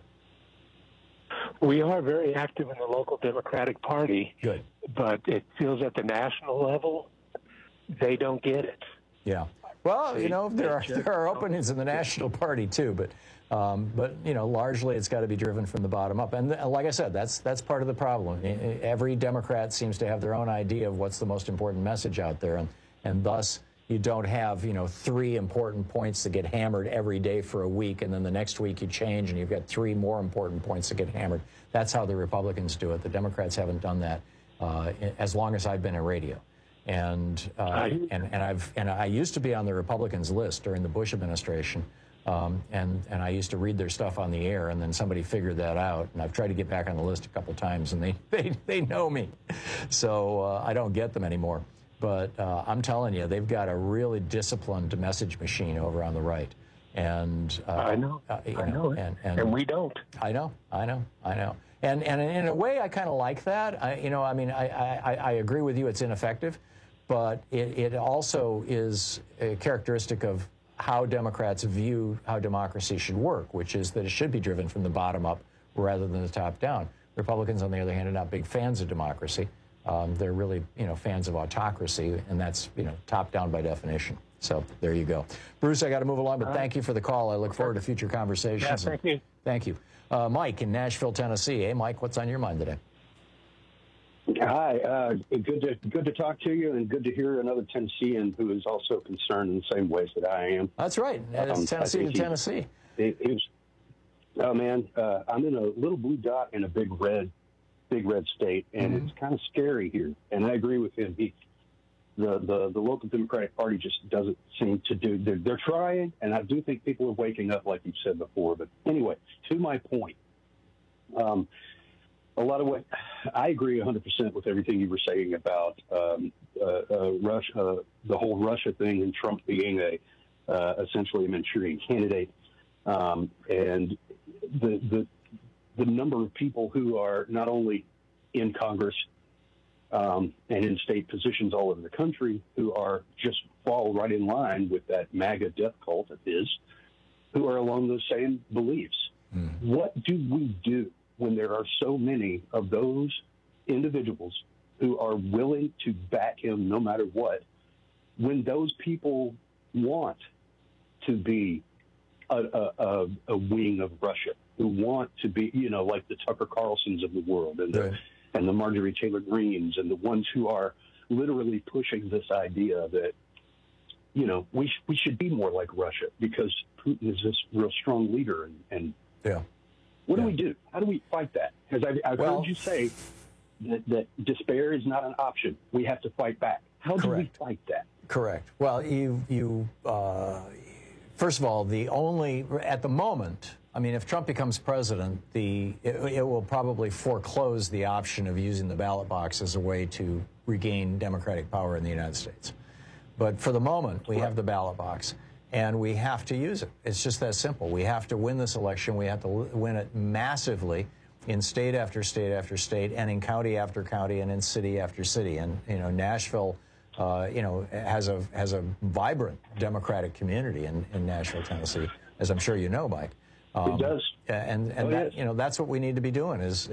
S18: it.
S12: We are very active in the local Democratic Party.
S18: Good.
S12: But it feels at the national level, they don't get it.
S18: Yeah. Well, you know, there are openings in the national party, too. But you know, largely it's got to be driven from the bottom up. And like I said, that's part of the problem. Every Democrat seems to have their own idea of what's the most important message out there. And thus, you don't have, you know, 3 important points that get hammered every day for a week, and then the next week you change and you've got 3 more important points that get hammered. That's how the Republicans do it. The Democrats haven't done that as long as I've been in radio. And I used to be on the Republicans list during the Bush administration, and I used to read their stuff on the air, and then somebody figured that out, and I've tried to get back on the list a couple times, and they know me, so I don't get them anymore. But I'm telling you, they've got a really disciplined message machine over on the right. And
S12: I know. And we don't.
S18: I know. And in a way, I kind of like that. I agree with you. It's ineffective, but it also is a characteristic of how Democrats view how democracy should work, which is that it should be driven from the bottom up rather than the top down. Republicans, on the other hand, are not big fans of democracy. They're really, fans of autocracy, and that's, top down by definition. So there you go. Bruce, I got to move along, but thank you for the call. I look forward to future conversations.
S12: Yeah, thank you.
S18: Thank you. Mike in Nashville, Tennessee. Hey, Mike, what's on your mind today?
S13: Hi. Good to talk to you, and good to hear another Tennessean who is also concerned in the same ways that I am.
S18: That's right. It's Tennessee to Tennessee.
S13: Oh, man, I'm in a little blue dot in a big red state, and it's kind of scary here. And I agree with him. The local Democratic Party just doesn't seem to do. They're trying, and I do think people are waking up, like you said before. But anyway, to my point, a lot of what I agree 100% with everything you were saying about Russia, the whole Russia thing, and Trump being essentially a Manchurian candidate, and the number of people who are not only in Congress and in state positions all over the country who are just fall right in line with that MAGA death cult of his, who are along those same beliefs. What do we do when there are so many of those individuals who are willing to back him no matter what, when those people want to be a wing of Russia, who want to be, like the Tucker Carlsons of the world and the Marjorie Taylor Greens, and the ones who are literally pushing this idea that, we should be more like Russia because Putin is this real strong leader. And what do we do? How do we fight that? Because I've heard you say that despair is not an option. We have to fight back. How do we fight that?
S18: Correct. Well, first of all, at the moment, if Trump becomes president, it will probably foreclose the option of using the ballot box as a way to regain democratic power in the United States. But for the moment, we have the ballot box, and we have to use it. It's just that simple. We have to win this election. We have to win it massively in state after state after state, and in county after county, and in city after city. And Nashville, has a vibrant Democratic community in Nashville, Tennessee, as I'm sure you know, Mike.
S13: It does,
S18: and that's what we need to be doing is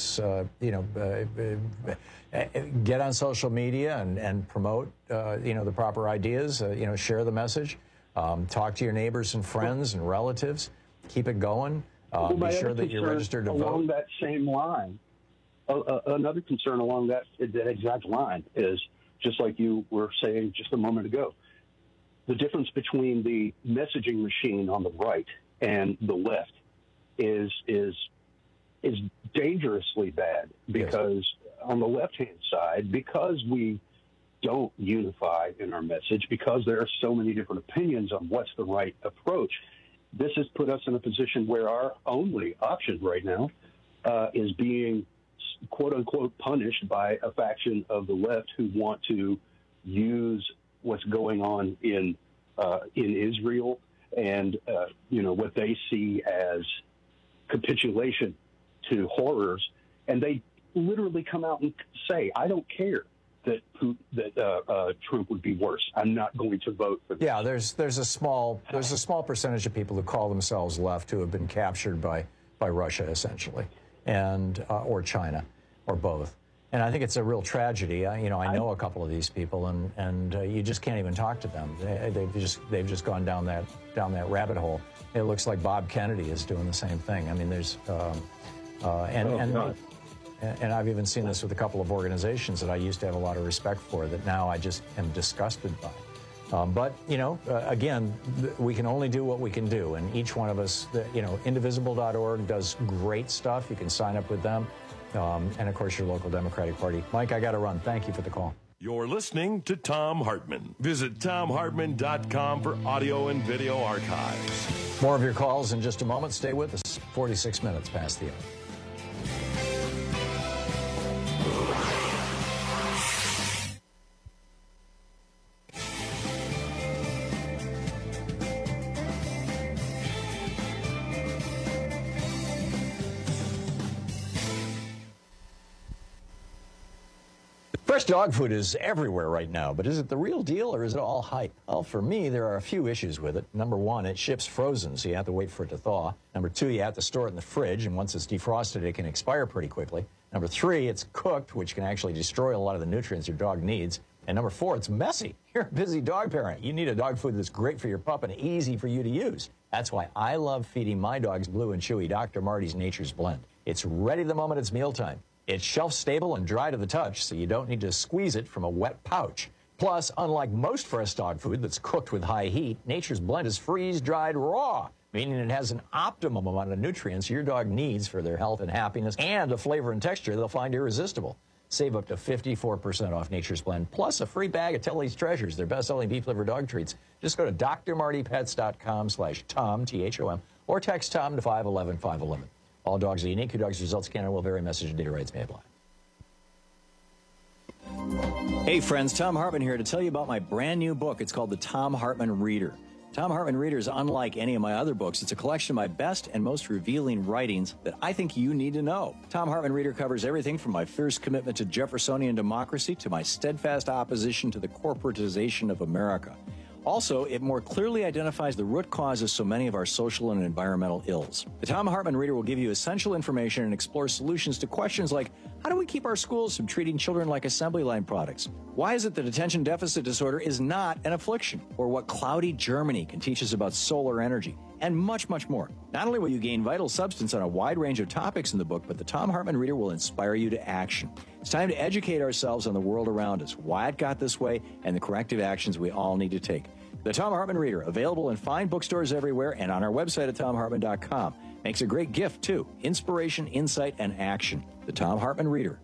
S18: get on social media and promote the proper ideas, share the message, talk to your neighbors and friends and relatives, keep it going, be sure that you're registered to vote.
S13: Along that same line, another concern along that exact line is, just like you were saying just a moment ago, the difference between the messaging machine on the right and the left is dangerously bad, because on the left-hand side, because we don't unify in our message, because there are so many different opinions on what's the right approach, this has put us in a position where our only option right now is being quote-unquote punished by a faction of the left who want to use what's going on in Israel and what they see as capitulation to horrors, and they literally come out and say, "I don't care that Trump would be worse. I'm not going to vote for this."
S18: Yeah, there's a small percentage of people who call themselves left who have been captured by Russia, essentially, and or China, or both. And I think it's a real tragedy. I know a couple of these people, and you just can't even talk to them. They've just gone down that rabbit hole. It looks like Bob Kennedy is doing the same thing. I mean, there's and I've even seen this with a couple of organizations that I used to have a lot of respect for that now I just am disgusted by. But again, we can only do what we can do, and each one of us, indivisible.org does great stuff. You can sign up with them. And, of course, your local Democratic Party. Mike, I got to run. Thank you for the call.
S7: You're listening to Thom Hartmann. Visit ThomHartmann.com for audio and video archives.
S18: More of your calls in just a moment. Stay with us. 46 minutes past the hour. Fresh dog food is everywhere right now, but is it the real deal or is it all hype? Well, for me, there are a few issues with it. Number one, it ships frozen, so you have to wait for it to thaw. Number two, you have to store it in the fridge, and once it's defrosted, it can expire pretty quickly. Number three, it's cooked, which can actually destroy a lot of the nutrients your dog needs. And number four, it's messy. You're a busy dog parent. You need a dog food that's great for your pup and easy for you to use. That's why I love feeding my dogs Blue and Chewy Dr. Marty's Nature's Blend. It's ready the moment it's mealtime. It's shelf-stable and dry to the touch, so you don't need to squeeze it from a wet pouch. Plus, unlike most fresh dog food that's cooked with high heat, Nature's Blend is freeze-dried raw, meaning it has an optimum amount of nutrients your dog needs for their health and happiness, and a flavor and texture they'll find irresistible. Save up to 54% off Nature's Blend, plus a free bag of Telly's Treasures, their best-selling beef-liver dog treats. Just go to drmartypets.com/Tom, T-H-O-M, or text Tom to 511-511. All dogs are unique. Your dog's results can and will vary. Message and data rates may apply. Hey, friends. Thom Hartmann here to tell you about my brand new book. It's called The Thom Hartmann Reader. Thom Hartmann Reader is unlike any of my other books. It's a collection of my best and most revealing writings that I think you need to know. Thom Hartmann Reader covers everything from my fierce commitment to Jeffersonian democracy to my steadfast opposition to the corporatization of America. Also, it more clearly identifies the root causes so many of our social and environmental ills. The Thom Hartmann Reader will give you essential information and explore solutions to questions like, how do we keep our schools from treating children like assembly line products? Why is it that attention deficit disorder is not an affliction? Or what cloudy Germany can teach us about solar energy? And much, much more. Not only will you gain vital substance on a wide range of topics in the book, but the Thom Hartmann Reader will inspire you to action. It's time to educate ourselves on the world around us, why it got this way, and the corrective actions we all need to take. The Thom Hartmann Reader, available in fine bookstores everywhere and on our website at ThomHartmann.com. Makes a great gift, too. Inspiration, insight, and action. The Thom Hartmann Reader.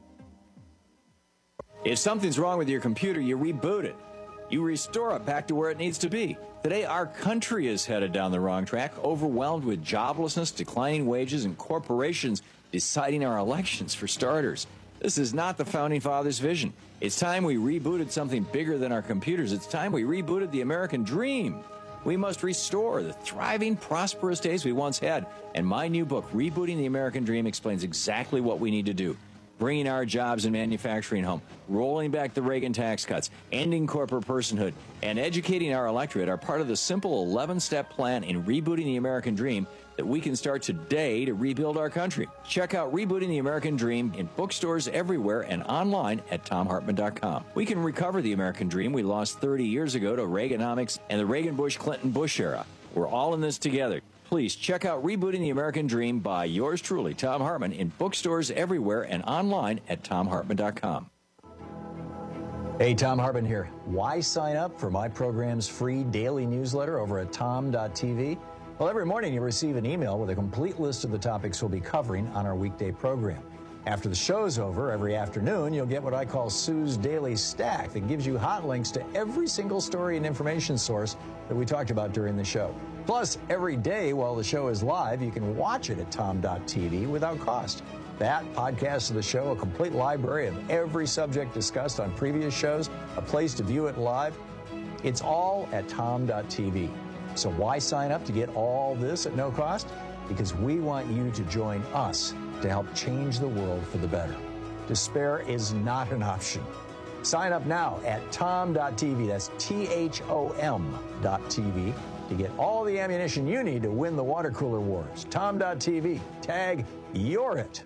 S18: If something's wrong with your computer, you reboot it. You restore it back to where it needs to be. Today, our country is headed down the wrong track, overwhelmed with joblessness, declining wages, and corporations deciding our elections, for starters. This is not the Founding Fathers' vision. It's time we rebooted something bigger than our computers. It's time we rebooted the American dream. We must restore the thriving, prosperous days we once had. And my new book, Rebooting the American Dream, explains exactly what we need to do. Bringing our jobs and manufacturing home, rolling back the Reagan tax cuts, ending corporate personhood, and educating our electorate are part of the simple 11-step plan in rebooting the American dream that we can start today to rebuild our country. Check out Rebooting the American Dream in bookstores everywhere and online at TomHartman.com. We can recover the American dream we lost 30 years ago to Reaganomics and the Reagan-Bush-Clinton-Bush era. We're all in this together. Please check out Rebooting the American Dream by yours truly, Thom Hartmann, in bookstores everywhere and online at TomHartman.com. Hey, Thom Hartmann here. Why sign up for my program's free daily newsletter over at tom.tv? Well, every morning you'll receive an email with a complete list of the topics we'll be covering on our weekday program. After the show's over, every afternoon, you'll get what I call Sue's Daily Stack that gives you hot links to every single story and information source that we talked about during the show. Plus, every day while the show is live, you can watch it at tom.tv without cost. That, podcast of the show, a complete library of every subject discussed on previous shows, a place to view it live, it's all at tom.tv. So why sign up to get all this at no cost? Because we want you to join us to help change the world for the better. Despair is not an option. Sign up now at tom.tv, that's THOM.tv, to get all the ammunition you need to win the water cooler wars. Tom.tv, tag You're It.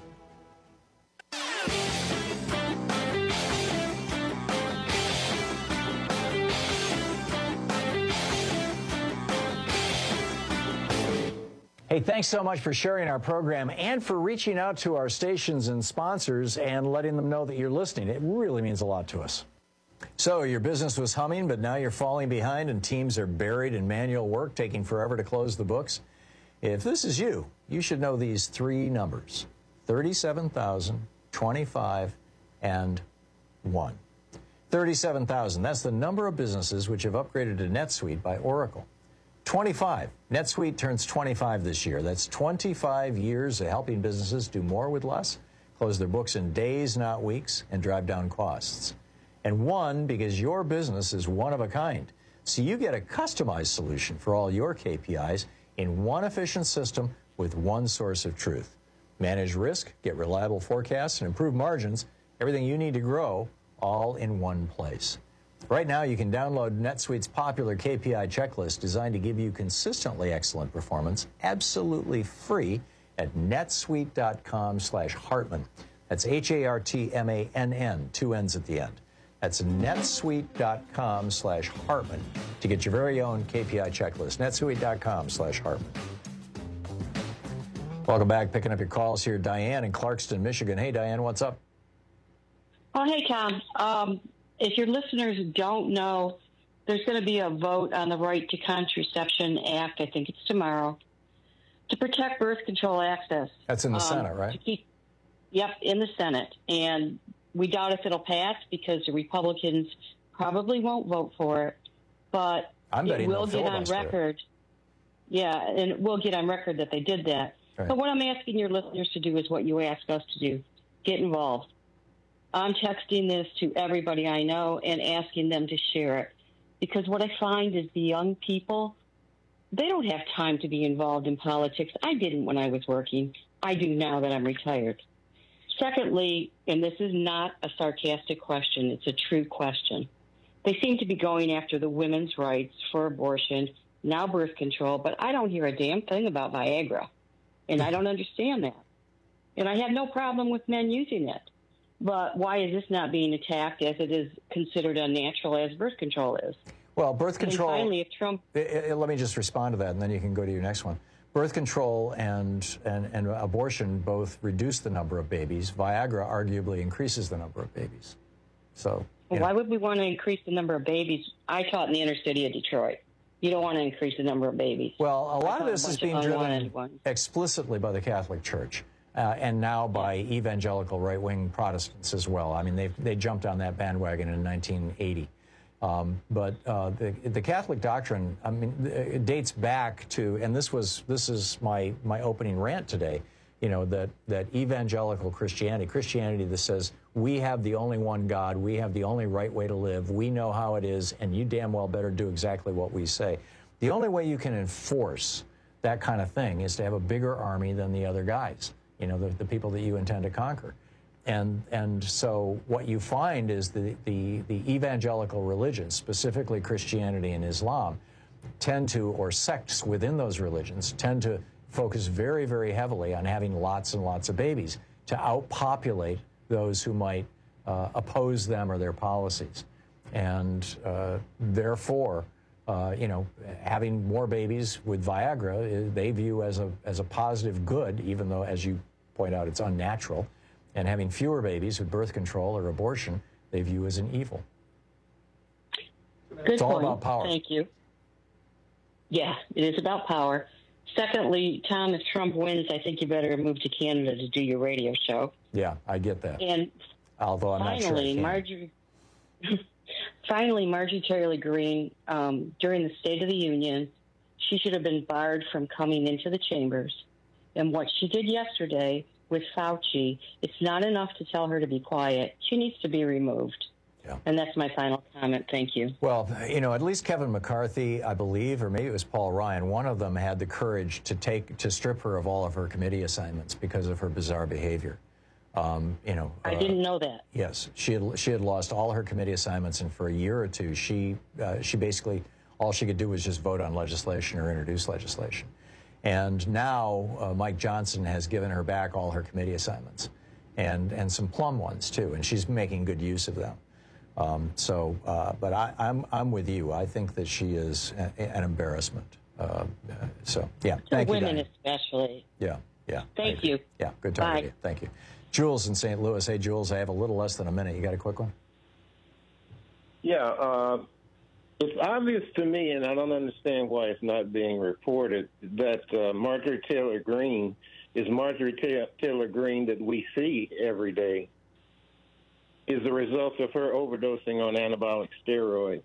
S18: Hey, thanks so much for sharing our program and for reaching out to our stations and sponsors and letting them know that you're listening. It really means a lot to us. So your business was humming, but now you're falling behind and teams are buried in manual work, taking forever to close the books. If this is you, you should know these three numbers: 37,000, 25, and 1. 37,000, that's the number of businesses which have upgraded to NetSuite by Oracle. 25, NetSuite turns 25 this year. That's 25 years of helping businesses do more with less, close their books in days, not weeks, and drive down costs. And 1, because your business is one of a kind. So you get a customized solution for all your KPIs in one efficient system with one source of truth. Manage risk, get reliable forecasts, and improve margins, everything you need to grow, all in one place. Right now, you can download NetSuite's popular KPI checklist designed to give you consistently excellent performance, absolutely free, at netsuite.com/Hartmann. That's HARTMANN, 2 N's at the end. That's netsuite.com/Hartmann to get your very own KPI checklist. netsuite.com/Hartmann. Welcome back. Picking up your calls here. Diane in Clarkston, Michigan. Hey, Diane, what's up?
S4: Oh, hey, Tom. If your listeners don't know, there's going to be a vote on the Right to Contraception Act, I think it's tomorrow, to protect birth control access.
S18: That's in the Senate, right?
S4: Yep, in the Senate. And we doubt if it'll pass because the Republicans probably won't vote for it. But it will get on record. Yeah, and it will get on record that they did that. Right. But what I'm asking your listeners to do is what you ask us to do. Get involved. I'm texting this to everybody I know and asking them to share it. Because what I find is the young people, they don't have time to be involved in politics. I didn't when I was working. I do now that I'm retired. Secondly, and this is not a sarcastic question, it's a true question. They seem to be going after the women's rights for abortion, now birth control, but I don't hear a damn thing about Viagra. And I don't understand that. And I have no problem with men using it. But why is this not being attacked as it is considered unnatural as birth control is?
S18: Well, birth control...
S4: And finally, if Trump...
S18: Let me just respond to that, and then you can go to your next one. Birth control and abortion both reduce the number of babies. Viagra arguably increases the number of babies. So...
S4: Well, why would we want to increase the number of babies? I taught in the inner city of Detroit. You don't want to increase the number of babies.
S18: Well, a lot of this is being driven explicitly by the Catholic Church. And now by evangelical right-wing Protestants as well. I mean, they jumped on that bandwagon in 1980. But the Catholic doctrine, I mean, it dates back to, and this is my opening rant today, that evangelical Christianity that says we have the only one God, we have the only right way to live, we know how it is, and you damn well better do exactly what we say. The only way you can enforce that kind of thing is to have a bigger army than the other guys, the people that you intend to conquer. And so what you find is the evangelical religions, specifically Christianity and Islam, or sects within those religions, tend to focus very, very heavily on having lots and lots of babies to outpopulate those who might oppose them or their policies. And therefore, having more babies with Viagra, they view as a positive good, even though, as you point out, it's unnatural. And having fewer babies with birth control or abortion, they view as an evil.
S4: Good
S18: it's all
S4: point.
S18: about power.
S4: Thank you. Yeah, it is about power. Secondly, Tom, if Trump wins, I think you better move to Canada to do your radio show.
S18: Yeah, I get that.
S4: And
S18: although I'm not sure I can.
S4: Finally, Marjorie Taylor Greene, during the State of the Union, she should have been barred from coming into the chambers. And what she did yesterday with Fauci, it's not enough to tell her to be quiet. She needs to be removed. Yeah. And that's my final comment. Thank you.
S18: Well, at least Kevin McCarthy, I believe, or maybe it was Paul Ryan, one of them had the courage to strip her of all of her committee assignments because of her bizarre behavior. I
S4: didn't know that.
S18: Yes, she had lost all her committee assignments, and for a year or two, she basically, all she could do was just vote on legislation or introduce legislation. And now Mike Johnson has given her back all her committee assignments, and some plum ones too, and she's making good use of them. But I'm with you. I think that she is an embarrassment. Yeah.
S4: To women especially.
S18: Yeah.
S4: Thank you.
S18: Yeah, good talking to you. Thank you. Jules in St. Louis. Hey, Jules, I have a little less than a minute. You got a quick one?
S14: Yeah, it's obvious to me, and I don't understand why it's not being reported, that Marjorie Taylor Greene is Marjorie Taylor Greene that we see every day is the result of her overdosing on anabolic steroids.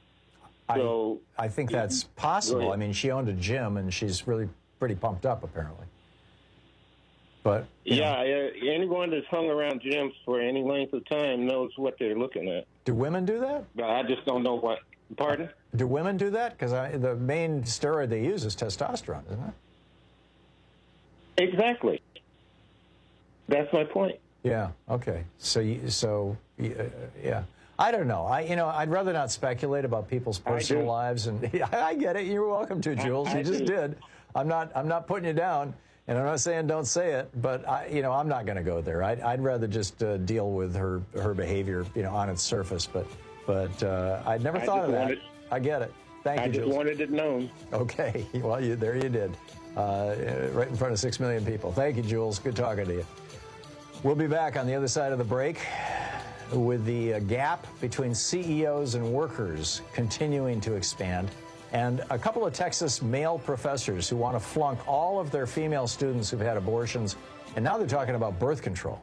S18: I think that's possible. I mean, she owned a gym, and she's really pretty pumped up, apparently. But anyone that's hung around gyms for any length of time knows what they're looking at. Do women do that?
S14: I just don't know what. Pardon?
S18: Do women do that? Because the main steroid they use is testosterone, isn't it?
S14: Exactly. That's my point.
S18: Yeah. Okay. So I don't know. I'd rather not speculate about people's personal lives. And I get it. You're welcome to, Jules. You just did. I'm not putting you down, and I'm not saying don't say it. But I'm not going to go there. I'd rather just deal with her behavior, on its surface. But I'd never thought of that. I get it. Thank you, Jules.
S14: I just wanted it known.
S18: Okay. Well, there you did. Right in front of 6 million people. Thank you, Jules. Good talking to you. We'll be back on the other side of the break with the gap between CEOs and workers continuing to expand, and a couple of Texas male professors who want to flunk all of their female students who've had abortions, and now they're talking about birth control.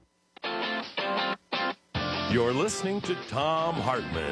S7: You're listening to Thom Hartmann.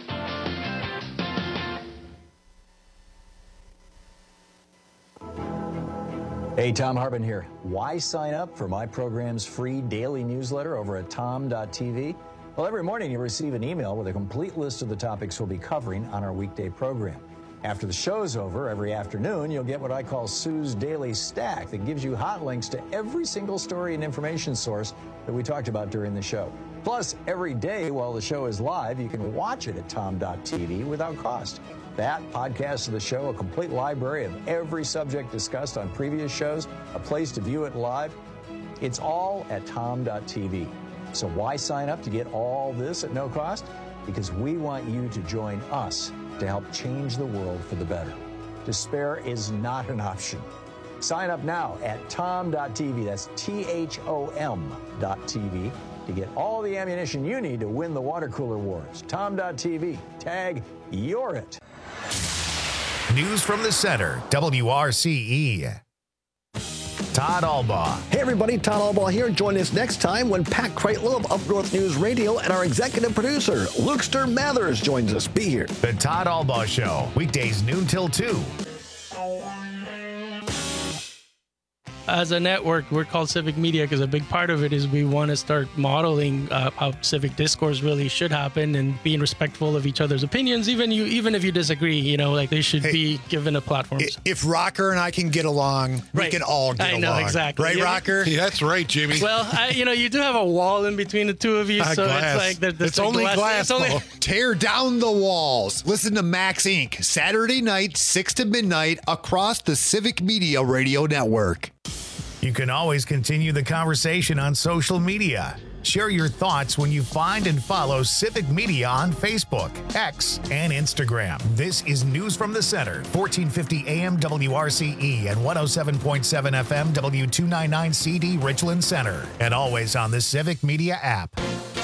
S18: Hey, Thom Hartmann here. Why sign up for my program's free daily newsletter over at tom.tv? Well, every morning you'll receive an email with a complete list of the topics we'll be covering on our weekday program. After the show's over, every afternoon, you'll get what I call Sue's Daily Stack that gives you hot links to every single story and information source that we talked about during the show. Plus, every day while the show is live, you can watch it at tom.tv without cost. That podcast of the show, a complete library of every subject discussed on previous shows, a place to view it live. It's all at tom.tv. So why sign up to get all this at no cost? Because we want you to join us to help change the world for the better. Despair is not an option. Sign up now at tom.tv. That's THOM.tv to get all the ammunition you need to win the water cooler wars. Tom.tv. Tag, you're it.
S15: News from the center, WRCE. Todd Albaugh.
S16: Hey everybody, Todd Albaugh here. Join us next time when Pat Kreitlow of Up North News Radio and our executive producer, Lukester Mathers, joins us. Be here.
S15: The Todd Albaugh Show, weekdays noon till 2.
S19: as a network, we're called Civic Media because a big part of it is we want to start modeling how civic discourse really should happen and being respectful of each other's opinions, even if you disagree. Like they should be given a platform.
S20: If Rocker and I can get along, we can all get along. I know,
S19: exactly.
S20: Right, Rocker?
S21: Yeah, that's right, Jimmy.
S19: Well, you do have a wall in between the two of you, so
S20: glass.
S19: it's like
S20: it's only glass. Tear down the walls. Listen to Max Inc. Saturday night, 6 to midnight, across the Civic Media Radio Network.
S15: You can always continue the conversation on social media. Share your thoughts when you find and follow Civic Media on Facebook, X, and Instagram. This is News from the Center, 1450 AM WRCE and 107.7 FM W299CD Richland Center, and always on the Civic Media app.